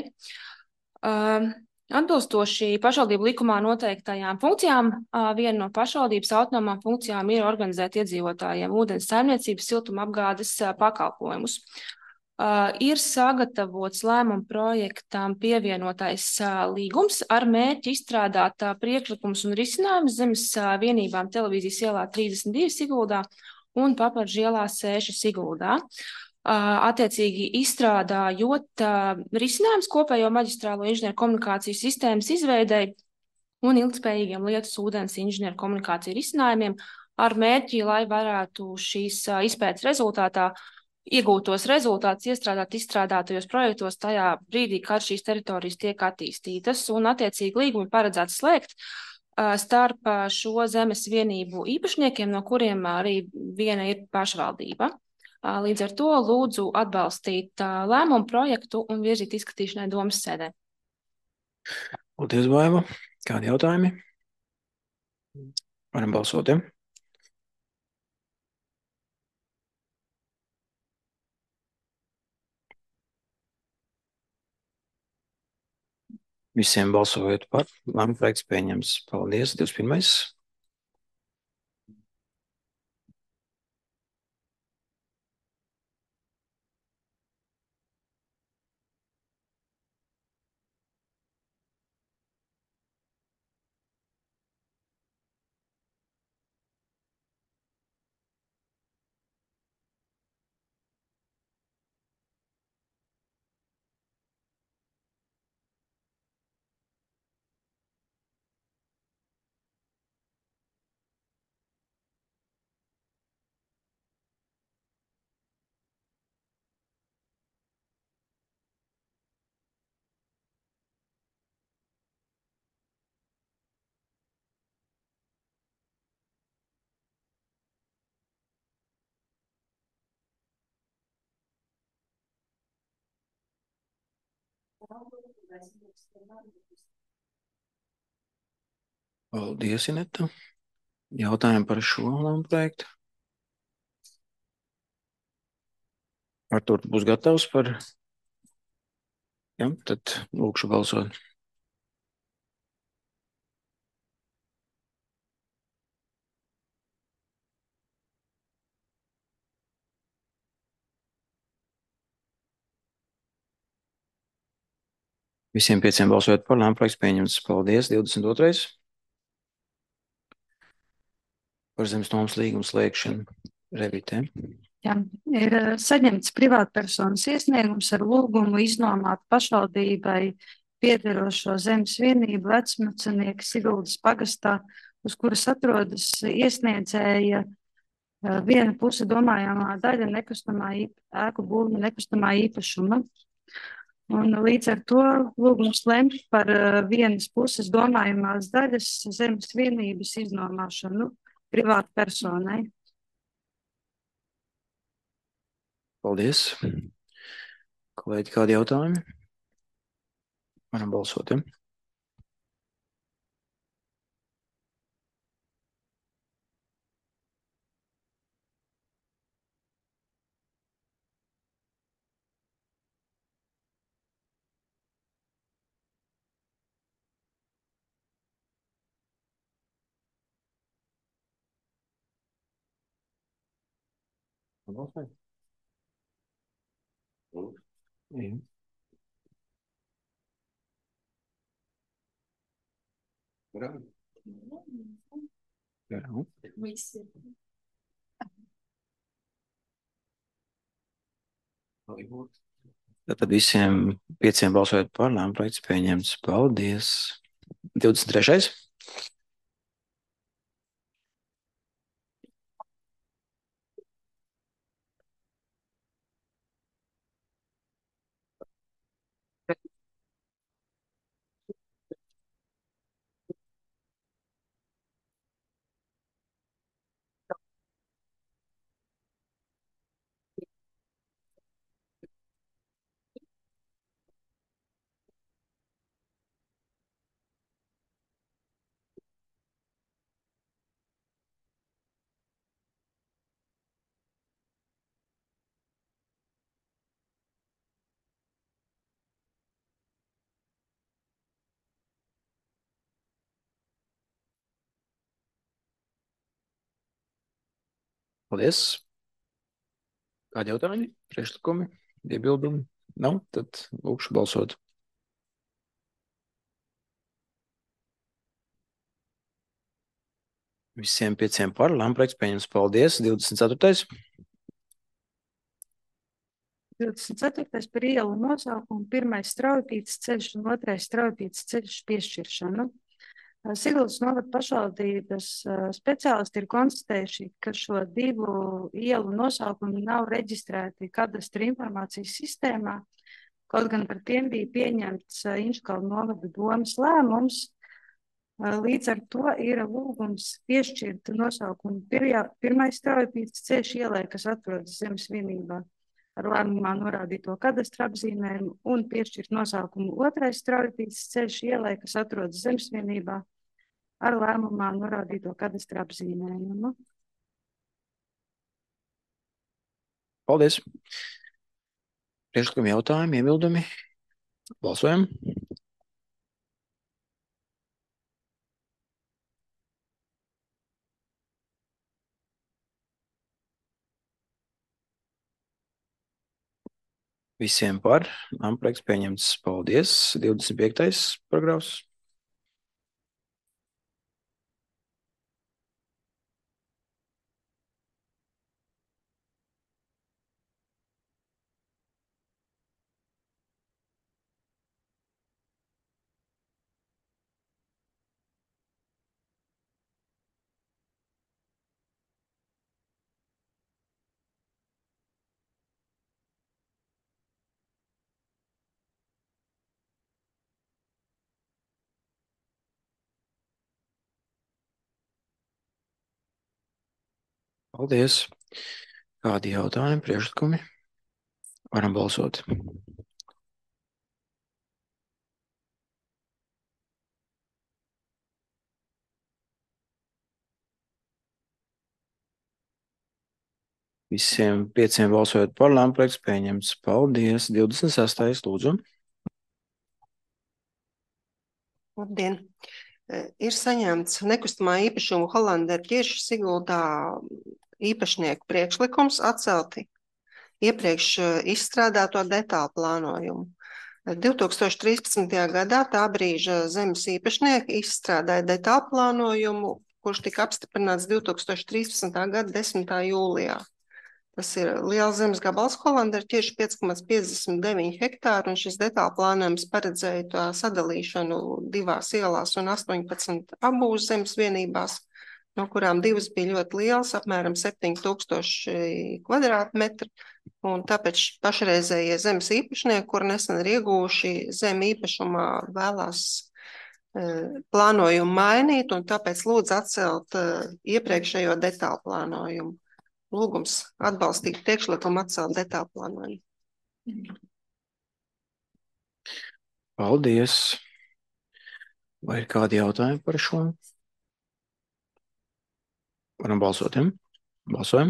Atbilstoši pašvaldību likumā noteiktajām funkcijām, viena no pašvaldības autonomām funkcijām ir organizēt iedzīvotājiem ūdens saimniecības siltuma apgādes pakalpojumus. Ir sagatavots lēmuma projektam pievienotais līgums ar mērķi izstrādāt priekšlikumus un risinājumus zemes vienībām Televīzijas ielā 32 Siguldā un Paparģu ielā 6 Siguldā. Attiecīgi izstrādājot risinājums kopējo maģistrālo inženieru komunikācijas sistēmas izveidei un ilgspējīgiem lietus ūdens inženieru komunikāciju risinājumiem ar mērķi, lai varētu šīs izpētes rezultātā iegūtos rezultātus iestrādāt izstrādātajos projektos tajā brīdī, kad šīs teritorijas tiek attīstītas, un attiecīgi līgumi paredzēts slēgt starp šo zemes vienību īpašniekiem, no kuriem arī viena ir pašvaldība. Līdz ar to lūdzu atbalstīt lēmumu projektu un virzīt izskatīšanai domas sēdē. Paldies, Baiva. Kādi jautājumi? Varam balsot, ja? Visiem balsojot par, lēmuma projekts pieņems. Paldies, 21. Paldies, Ineta. Jautājumi par šo lēmumu projektu? Artur, tu būs gatavs par? Ja, tad lūkšu balsot. Visiem 5 balsojot par, lēmuma projekts pieņemts. Paldies, 22. Par zemes nomas līgumu slēgšanu revitē. Jā, ir saņemts privātpersonas iesniegums ar lūgumu iznomāt pašvaldībai piederošo zemes vienību Vecmucenieka Siguldas pagastā, uz kuras atrodas iesniedzēja viena puse domājamā daļa ēku būvju nekustamā īpašuma. Un līdz ar to lūgums lemt par vienas puses domājamās daļas zemes vienības iznomāšanu privātpersonai. Paldies. Kolēģi, kādi jautājumi? Varam balsot, ja? Balsot. Jā. Tātad visiem 5 balsojot par, lēmuma projekts pieņemts. Paldies. 23. Paldies. Kādi jautājumi? Priekšlikumi? Iebildumi? Nav? Tad lūkšu balsot. Visiem 5 par, lēmuma projekts pieņemts. Paldies. 24. 24. par ielu nosaukumu, 1. Straujpītes ceļš un 2. Straujpītes ceļš piešķiršanu. Siguldas novada pašvaldības speciālisti ir konstatējuši, ka šo 2 ielu nosaukumi nav reģistrēti kadastra informācijas sistēmā, kaut gan par tiem bija pieņemts Inčukalnu novada domes lēmums. Līdz ar to ir lūgums piešķirt nosaukumu pirmais straujpīces ceļš ielai, kas atrodas zemes vienībā ar lēmumā norādīto kadastra apzīmējumu, un piešķirt nosaukumu otrais straujpīces ceļš ielai, kas atrodas zemes vienībā ar lēmumā norādīto kadastra apzīmējumu. Paldies. Priekšlikumi, jautājumi, iebildumi. Balsojam. Visiem par. Projekts pieņemts. Paldies. 25. paragrāfs. Paldies. Kādi jautājumi, priekšlikumi? Varam balsot. Visiem 5 balsojot par, projekts pieņemts. Paldies. 26. lūdzu. Labdien! Ir saņemts nekustamā īpašuma Hollander ķiršu Siguldā īpašnieku priekšlikums atcelti iepriekš izstrādāto detālu plānojumu. 2013. gadā tā brīža zemes īpašnieki izstrādāja detālu plānojumu, kurš tika apstiprināts 2013. gada 10. jūlijā. Tas ir liels zemes gabals Hollander ķiršu 5,59 hektāru, un šis detālu plānojums paredzēja tā sadalīšanu 2 ielās un 18 abūs zemes vienībās, no kurām 2 bija ļoti lielas, apmēram 7000 kvadrātmetri, un tāpēc pašreizējie zemes īpašnieki, kur nesen ir iegūši zemi īpašumā, vēlās plānojumu mainīt, un tāpēc lūdzu atcelt iepriekšējo detālu plānojumu. Lūgums atbalstīt priekšlikumu atcelt detālu plānojumu. Paldies. Vai ir kādi jautājumi par šo? Varam balsot, ja? Balsojam.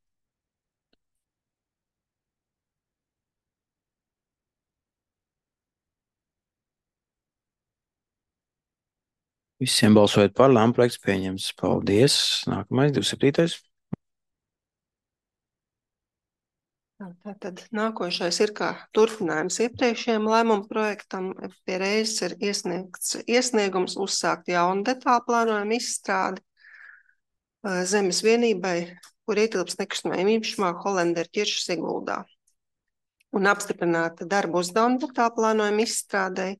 Visiem balsojot par, projekts pieņems. Paldies. Nākamais, 27. Tātad nākošais ir kā turpinājums iepriekšējiem lēmumu projektam. Pie reizes ir iesniegts iesniegums uzsākt jaunu detālu plānojumu izstrādi zemes vienībai, kur ietilpst nekustamajam īpašumā Hollander ķiršu Siguldā, un apstiprināta darba uzdevuma detālu plānojumu izstrādei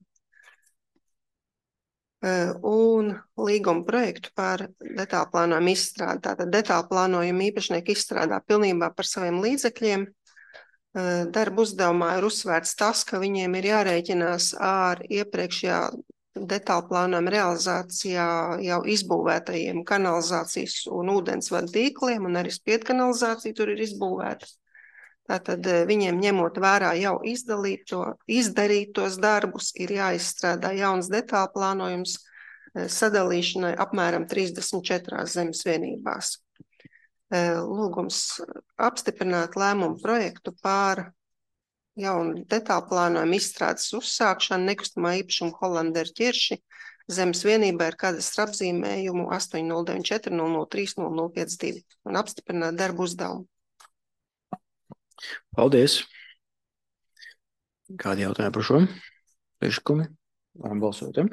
un līguma projektu par detālu plānojumu izstrādi. Tātad detālu plānojumu īpašnieki izstrādā pilnībā par saviem līdzekļiem. Darba uzdevumā ir uzsvērts tas, ka viņiem ir jārēķinās ar iepriekšējā detālu plānojuma realizācijā jau izbūvētajiem kanalizācijas un ūdensvadu tīkliem, un arī spiedkanalizācija tur ir izbūvēta. Tātad viņiem ņemot vērā jau izdarītos darbus, ir jāizstrādā jauns detālu plānojums sadalīšanai apmēram 34 zemes vienībās. Lūgums apstiprināt lēmumu projektu par jaunu detālu plānojumu izstrādes uzsākšanu nekustamā īpašuma Hollander ķirši zemes vienībā ar kadastra apzīmējumu 8094 003 0052 un apstiprināt darbu uzdevumu. Paldies. Kādi jautājumi par šo priekšlikumu? Varam balsot, ja?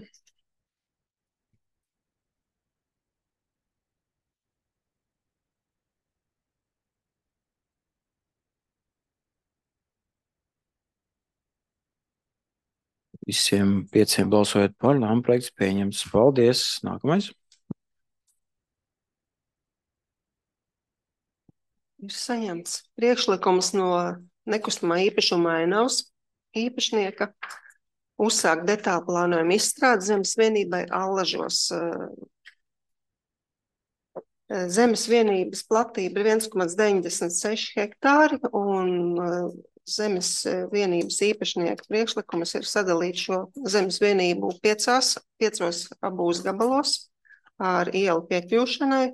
Visiem 5 balsojot par, projekts pieņemts. Paldies. Nākamais. Ir saņemts priekšlikums no nekustamā īpašuma Ainavas īpašnieka uzsākt detālu plānojumu izstrādi zemes vienībai Allažos. Zemes vienības platība ir 1,96 hektāri un zemes vienības īpašnieku priekšlikums ir sadalīt šo zemes vienību piecos abūs gabalos ar ielu piekļūšanai.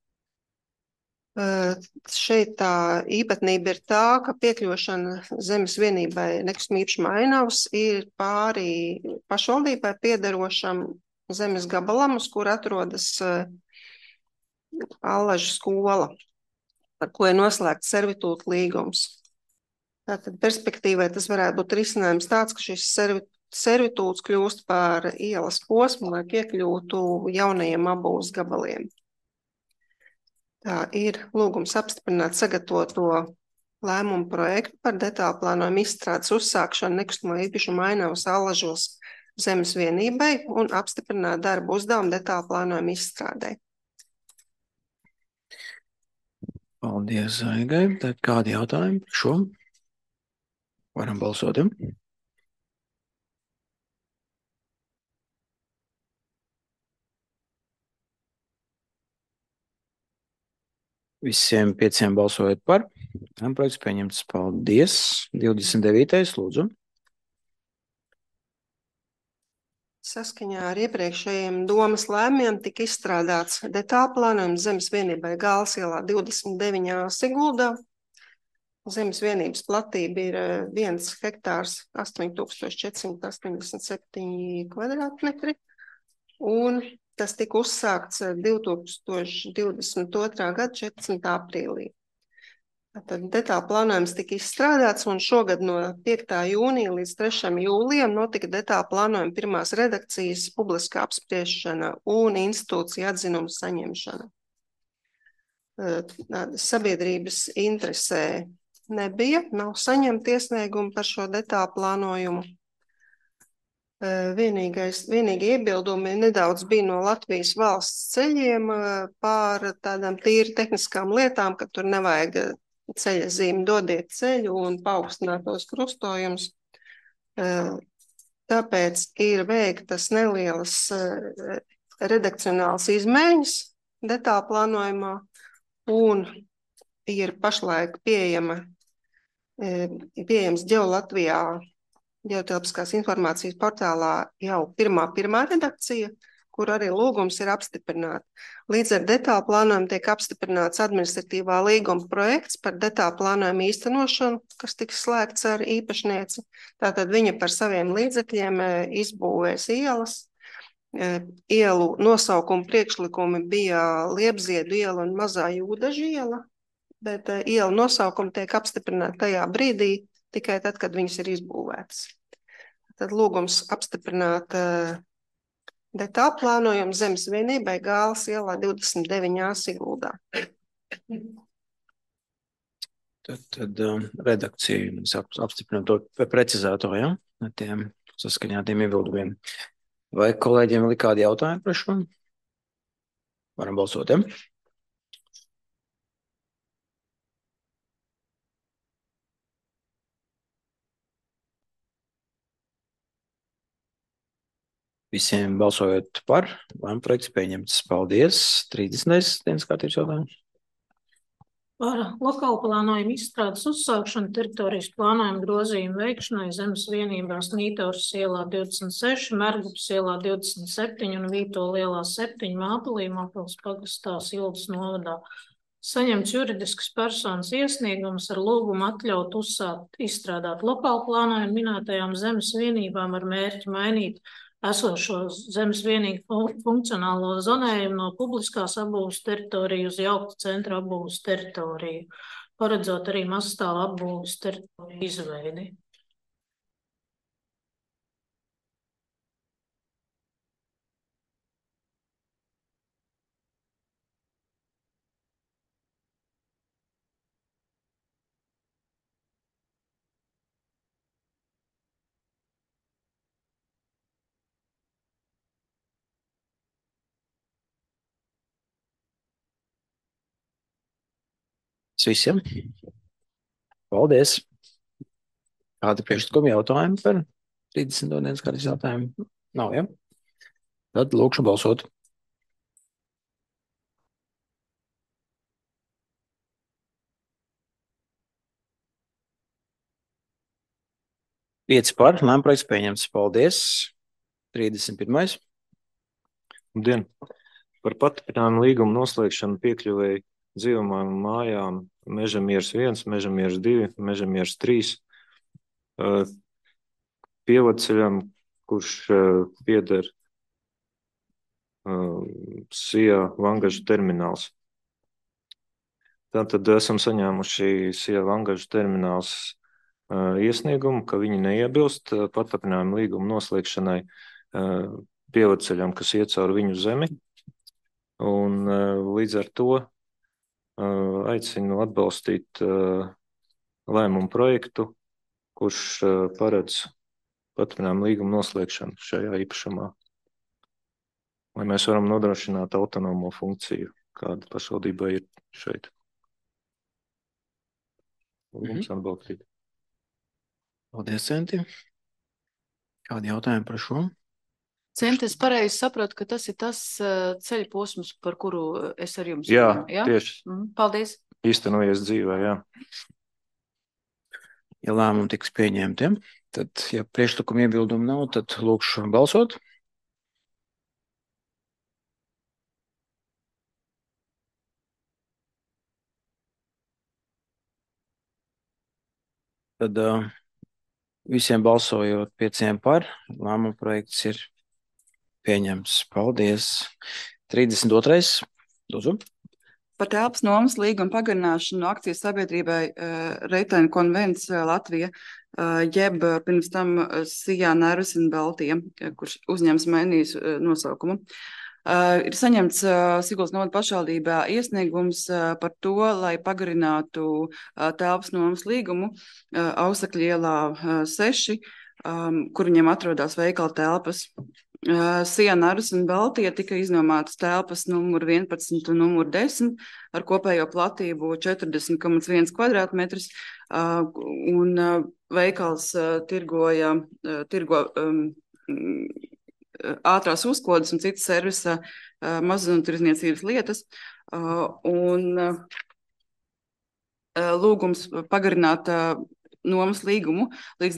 Šeit tā īpatnība ir tā, ka piekļūšana zemes vienībai nekustamā īpašuma ainavas ir pāri pašvaldībai piederošam zemes gabalam, uz kur atrodas Allažu skola, ar ko ir noslēgts servitūta līgums. Tātad perspektīvai tas varētu būt risinājums tāds, ka šis servitūts kļūst par ielas posmu, lai piekļūtu jaunajiem abūs gabaliem. Tā ir lūgums apstiprināt sagatavoto lēmumu projektu par detālu plānojumu izstrādes uzsākšanu nekustamā īpašuma ainavas Allažos zemes vienībai un apstiprināt darbu uzdevumu detālu plānojumu izstrādē. Paldies, Aigai. Tad kādi jautājumi par šo? Varam balsot, ja? Visiem 5 balsojot par. Projekts pieņemts. Paldies. 29. lūdzu. Saskaņā ar iepriekšējiem domas lēmumiem tika izstrādāts detālu plānojums zemes vienībai Gāles ielā 29 Siguldā. Zemes vienības platība ir 1 hektārs 8487 kvadrātmetri, un tas tika uzsākts 2022. gada 14. aprīlī. Tad detālu plānojums tika izstrādāts, un šogad no 5. jūnija līdz 3. jūlijam notika detālu plānojuma pirmās redakcijas publiska apspriešana un institūcija atzinuma saņemšana. Sabiedrības interesē nav saņemta iesnieguma par šo detālu plānojumu. Vienīgi iebildumi nedaudz bija no Latvijas valsts ceļiem pār tādām tīri tehniskām lietām, ka tur nevajag ceļa zīmi dodiet ceļu un paaugstinātos krustojumus. Tāpēc ir veiktas nelielas redakcionālas izmaiņas detālu plānojumā un ir pašlaik pieejams GeoLatvijā ģeotelpiskās informācijas portālā jau pirmā redakcija, kur arī lūgums ir apstiprināts. Līdz ar detālu plānojumu tiek apstiprināts administratīvā līguma projekts par detālu plānojumu īstenošanu, kas tiks slēgts ar īpašnieci. Tātad viņa par saviem līdzekļiem izbūvēs ielas. Ielu nosaukumu priekšlikumi bija Liepziedu iela un Mazā Jūdaža iela, bet ielu nosaukumi tiek apstiprināti tajā brīdī, tikai tad, kad viņas ir izbūvētas. Tad lūgums apstiprināt detālu plānojumu zemes vienībai Gāles ielā 29 Siguldā. Tad redakcija apstiprināt to precizēto, ja? Tiem saskaņātiem iebildumiem. Vai kolēģiem vēl ir kādi jautājumi par šo? Varam balsot, ja? Visiem balsojot par, lēmuma projekts pieņemts. Paldies. 30. dienas kārtības jautājums. Par lokālu plānojumu izstrādes uzsākšanu teritorijas plānojumu grozījumu veikšanai zemes vienībās Nītauras ielā 26, Mergupas ielā 27 un Vītola ielā 7 Māpelī, Māpeles pagastā Sildas novadā. Saņemts juridiskas personas iesniegums ar lūgumu atļaut uzsākt izstrādāt lokālu plānojumu minētajām zemes vienībām ar mērķi mainīt esošo zemes vienīgu funkcionālo zonējumu no publiskās apbūves teritoriju uz jaukta centra apbūves teritoriju, paredzot arī mazstāvu apbūves teritoriju izveidi. Visiem. Paldies. Kādi priekšlikumi jautājumi par 30 dienas kārtības jautājumu nav, ja? Tad lūkšu balsot. Pieci par, lēmprojekts pieņemts. Paldies. 31. Labdien! Par pastiprinājumu līgumu noslēgšanu piekļuvēji dzīvojamām mājām Mežamieres 1, Mežamieres 2, Mežamieres 3, pievadceļam, kurš pieder SIA Vangažu termināls. Tātad esam saņēmuši SIA Vangažu termināls iesniegumu, ka viņi neiebilst pastiprinājumu līgumu noslēgšanai pievadceļam, kas iet caur viņu zemi. Un līdz ar to aicinu atbalstīt lēmumu projektu, kurš paredz pastiprinājumu līgumu noslēgšanu šajā īpašumā, lai mēs varam nodrošināt autonomo funkciju, kāda pašvaldībai ir šeit. Lūgums atbalstīt. Paldies, Centi. Kādi jautājumi par šo? Centi, es pareizi saprotu, ka tas ir tas ceļa posms, par kuru es ar jums Jā, runāju, ja? tieši. Paldies. Īstenojies dzīvē, jā. Ja lēmumi tiks pieņemti, tad, ja priekšlikuma iebildumu nav, tad lūkšu balsot. Tad visiem balsojot 5 par, lēmuma projekts ir pieņemts. Paldies. 32. Lūdzu. Par telpas nomas līgumu pagarināšanu akcijas sabiedrībai Reitēna konvents Latvija, jeb pirms tam SIA Nervesen Baltija, kurš uzņems mainīs nosaukumu. Ir saņemts Siguldas novada pašvaldībā iesniegums par to, lai pagarinātu telpas nomas līgumu Ausakļu ielā 6, kur viņiem atrodas veikala telpas. SIA Nervesen Baltija tika iznomātas telpas numur 11 un numur 10 ar kopējo platību 40,1 kvadrātmetrus, un veikals tirgo ātrās uzkodas un citas servisa mazumtirdzniecības lietas, un lūgums pagarināt nomas līgumu līdz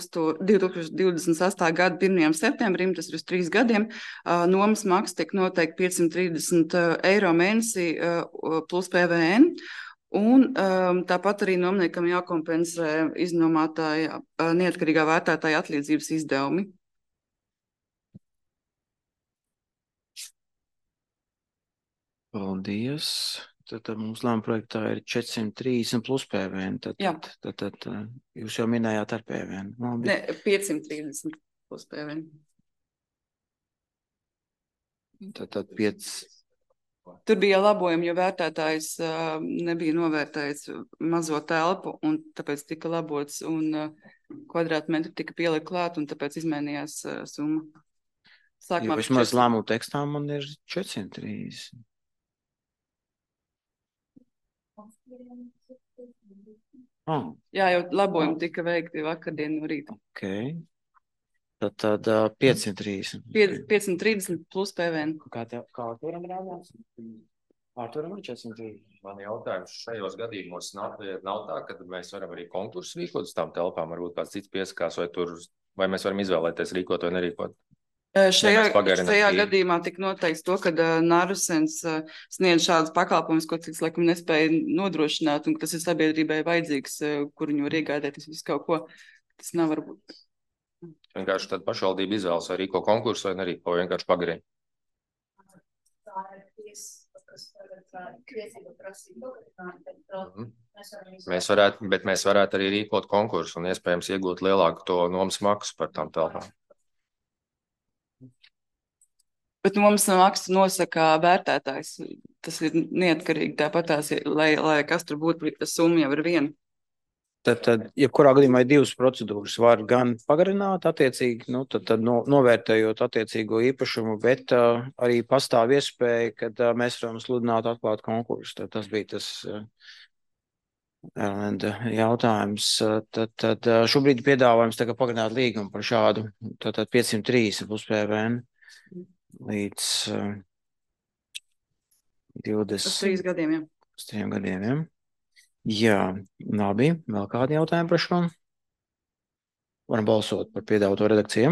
2028. gada 1. septembrim, tas ir uz 3 gadiem. Nomas maksa tiek noteikti 530 eiro mēnesī plus PVN. Un tāpat arī nomniekam jākompensē iznomātāja neatkarīgā vērtētāja atlīdzības izdevumi. Paldies. Tad mums lēmuma projektā ir 430 plus PVN. Tad jūs jau minējāt ar PVN. Ne, 530 plus PVN. Tad 5. Tur bija labojumi, jo vērtētājs nebija novērtējis mazo telpu, un tāpēc tika labots, un kvadrātmetri tika pielikt klāt, un tāpēc izmainījās summa. Jo vismaz lēmumu tekstā man ir 430. Jā, jau labojumi tika veikti vakardien no rīta. Okay. Tad 530. 530 plus PVN. Kā Arturam rādās? Arturam ir 430. Man jautājums šajos gadījumos nav tā, ka mēs varam arī konkursu rīkot uz tām telpām, varbūt kāds cits piesakās, vai mēs varam izvēlēties rīkot vai nerīkot? Šajā gadījumā tika noteikts to, ka Nervesens sniedz šādas pakalpojumus, ko cits laikam nespēja nodrošināt, un tas ir sabiedrībai vajadzīgs, kur viņu var iegādēties visu kaut ko. Tas nav varbūt. Vienkārši tad pašvaldība izvēlas vai rīko konkursu vai nerīko, vienkārši pagarina. Tā ir tiesa, kas kviesība prasība. Bet mēs varētu arī rīkot konkursu un iespējams iegūt lielāku to nomas maksu par tām telpām. Bet mums maksu nosaka vērtētājs. Tas ir neatkarīgi tāpatās, lai kas tur būtu, summa jau ir viena. Tad jebkurā gadījumā ir 2 procedūras. Var gan pagarināt attiecīgi, tad novērtējot attiecīgo īpašumu, bet arī pastāv iespēja, kad mēs varam sludināt atklāt konkursu. Tad tas bija tas Jautājums. Tad šobrīd piedāvājums tagad pagarināt līgumu par šādu. Tad 530 plus PVN līdz 20. Uz 3 gadiem, jā. Uz 3 gadiem, jā. Jā, labi. Vēl kādi jautājumi par šo? Varam balsot par piedāvāto redakciju.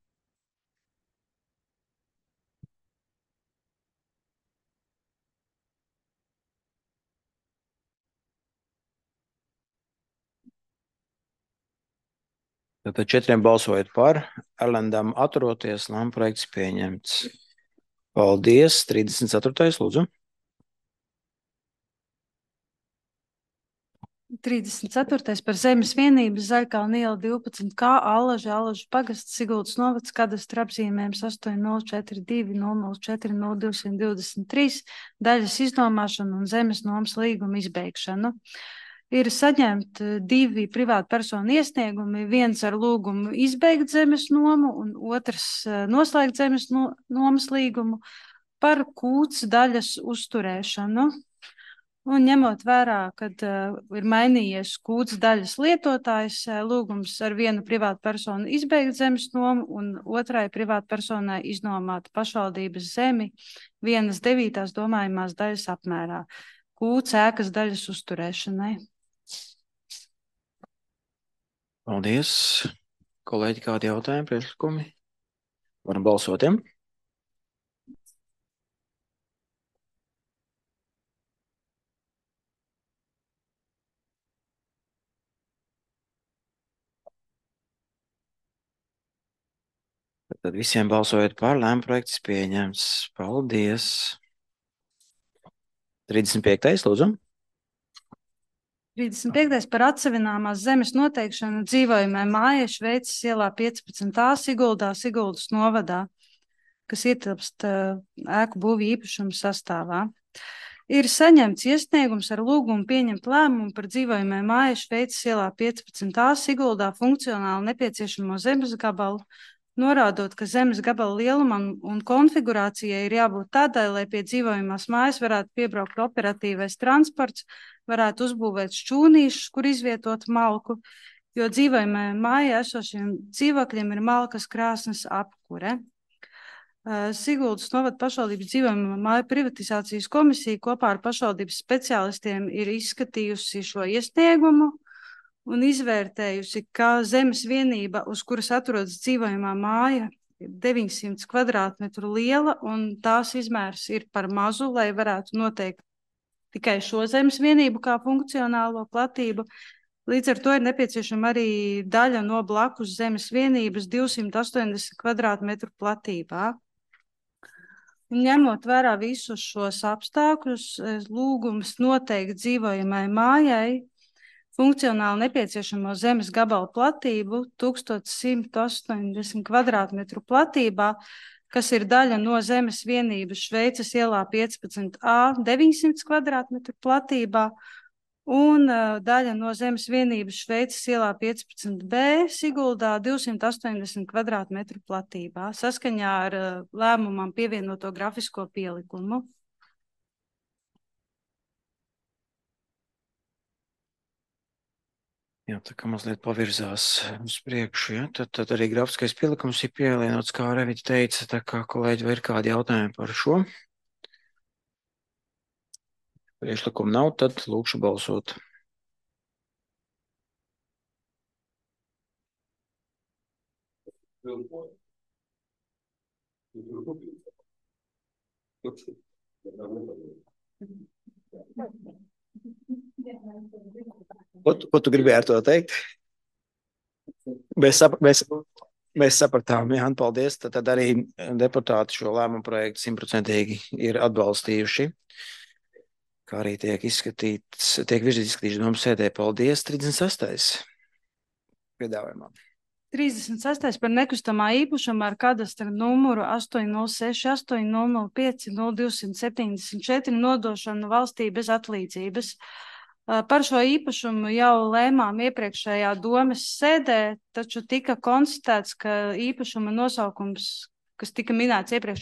Tātad 4 balsojot par, Erlendam atturoties, lēmuma projekts pieņemts. Paldies. 34. lūdzu. 34. par zemes vienības Zaļkalna iela 12K, Allažu pagasts, Siguldas novads, kadastra apzīmējums 8042 004 0223, daļas iznomāšanu un zemes nomas līguma izbeigšanu. Ir saņemti 2 privātu personu iesniegumi, viens ar lūgumu izbeigt zemes nomu un otrs noslēgt zemes nomas līgumu par kūts daļas uzturēšanu. Un ņemot vērā, kad ir mainījies kūts daļas lietotājs, lūgums ar vienu privātu personu izbeigt zemes nomu un otrai privātu personai iznomāt pašvaldības zemi 1/9 domājumās daļas apmērā kūts ēkas daļas uzturēšanai. Paldies. Kolēģi, kādi jautājumi, priekšlikumi? Varam balsot, ja? Tad visiem balsojot par, lēmuma projekts pieņemts. Paldies. 35. lūdzu. 35. par atsevināmās zemes noteikšanu dzīvojamai mājai Šveices ielā 15A Siguldā, Siguldas novadā, kas ietilpst ēku būvju īpašumu sastāvā. Ir saņemts iesniegums ar lūgumu pieņemt lēmumu par dzīvojamai mājai Šveices ielā 15A Siguldā funkcionāli nepieciešamo zemes gabalu, norādot, ka zemes gabala lielumam un konfigurācijai ir jābūt tādai, lai pie dzīvojamās mājas varētu piebraukt operatīvais transports, varētu uzbūvēt šķūnīšus, kur izvietot malku, jo dzīvojamajai mājai esošiem dzīvokļiem ir malkas krāsnes apkure. Siguldas novada pašvaldības dzīvojamā māju privatizācijas komisija kopā ar pašvaldības speciālistiem ir izskatījusi šo iesniegumu un izvērtējusi, ka zemes vienība, uz kuras atrodas dzīvojamā māja, ir 900 kvadrātmetru liela un tās izmērs ir par mazu, lai varētu noteikt tikai šo zemes vienību kā funkcionālo platību. Līdz ar to ir nepieciešama arī daļa no blakus zemes vienības 280 kvadrātmetru platībā. Ņemot vērā visus šos apstākļus, lūgums noteikti dzīvojamai mājai funkcionāli nepieciešamo zemes gabalu platību 1180 kvadrātmetru platībā, kas ir daļa no zemes vienības Šveices ielā 15A 900 kvadrātmetru platībā un daļa no zemes vienības Šveices ielā 15B Siguldā 280 kvadrātmetru platībā, saskaņā ar lēmumam pievienoto grafisko pielikumu. Jā, tā kā mazliet pavirzās uz priekšu, ja? Tad arī grafiskais pielikums ir pielienots, kā Revita teica, tā kā kolēģi vai ir kādi jautājumi par šo? Priekšlikumu nav, tad lūkšu balsot. Ko tu gribēji ar to teikt? Mēs sapratām, Jāni, paldies. Tad arī deputāti šo lēmumu projektu 100% ir atbalstījuši, kā arī tiek virzīts izskatīšanas domas sēdē. Paldies. 36. piedāvājumā. 36. par nekustamā īpašuma ar kadastra numuru 806 8005 0274 nodošanu valstī bez atlīdzības. Par šo īpašumu jau lēmām iepriekšējā domes sēdē, taču tika konstatēts, ka īpašuma nosaukums, kas tika minēts iepriekš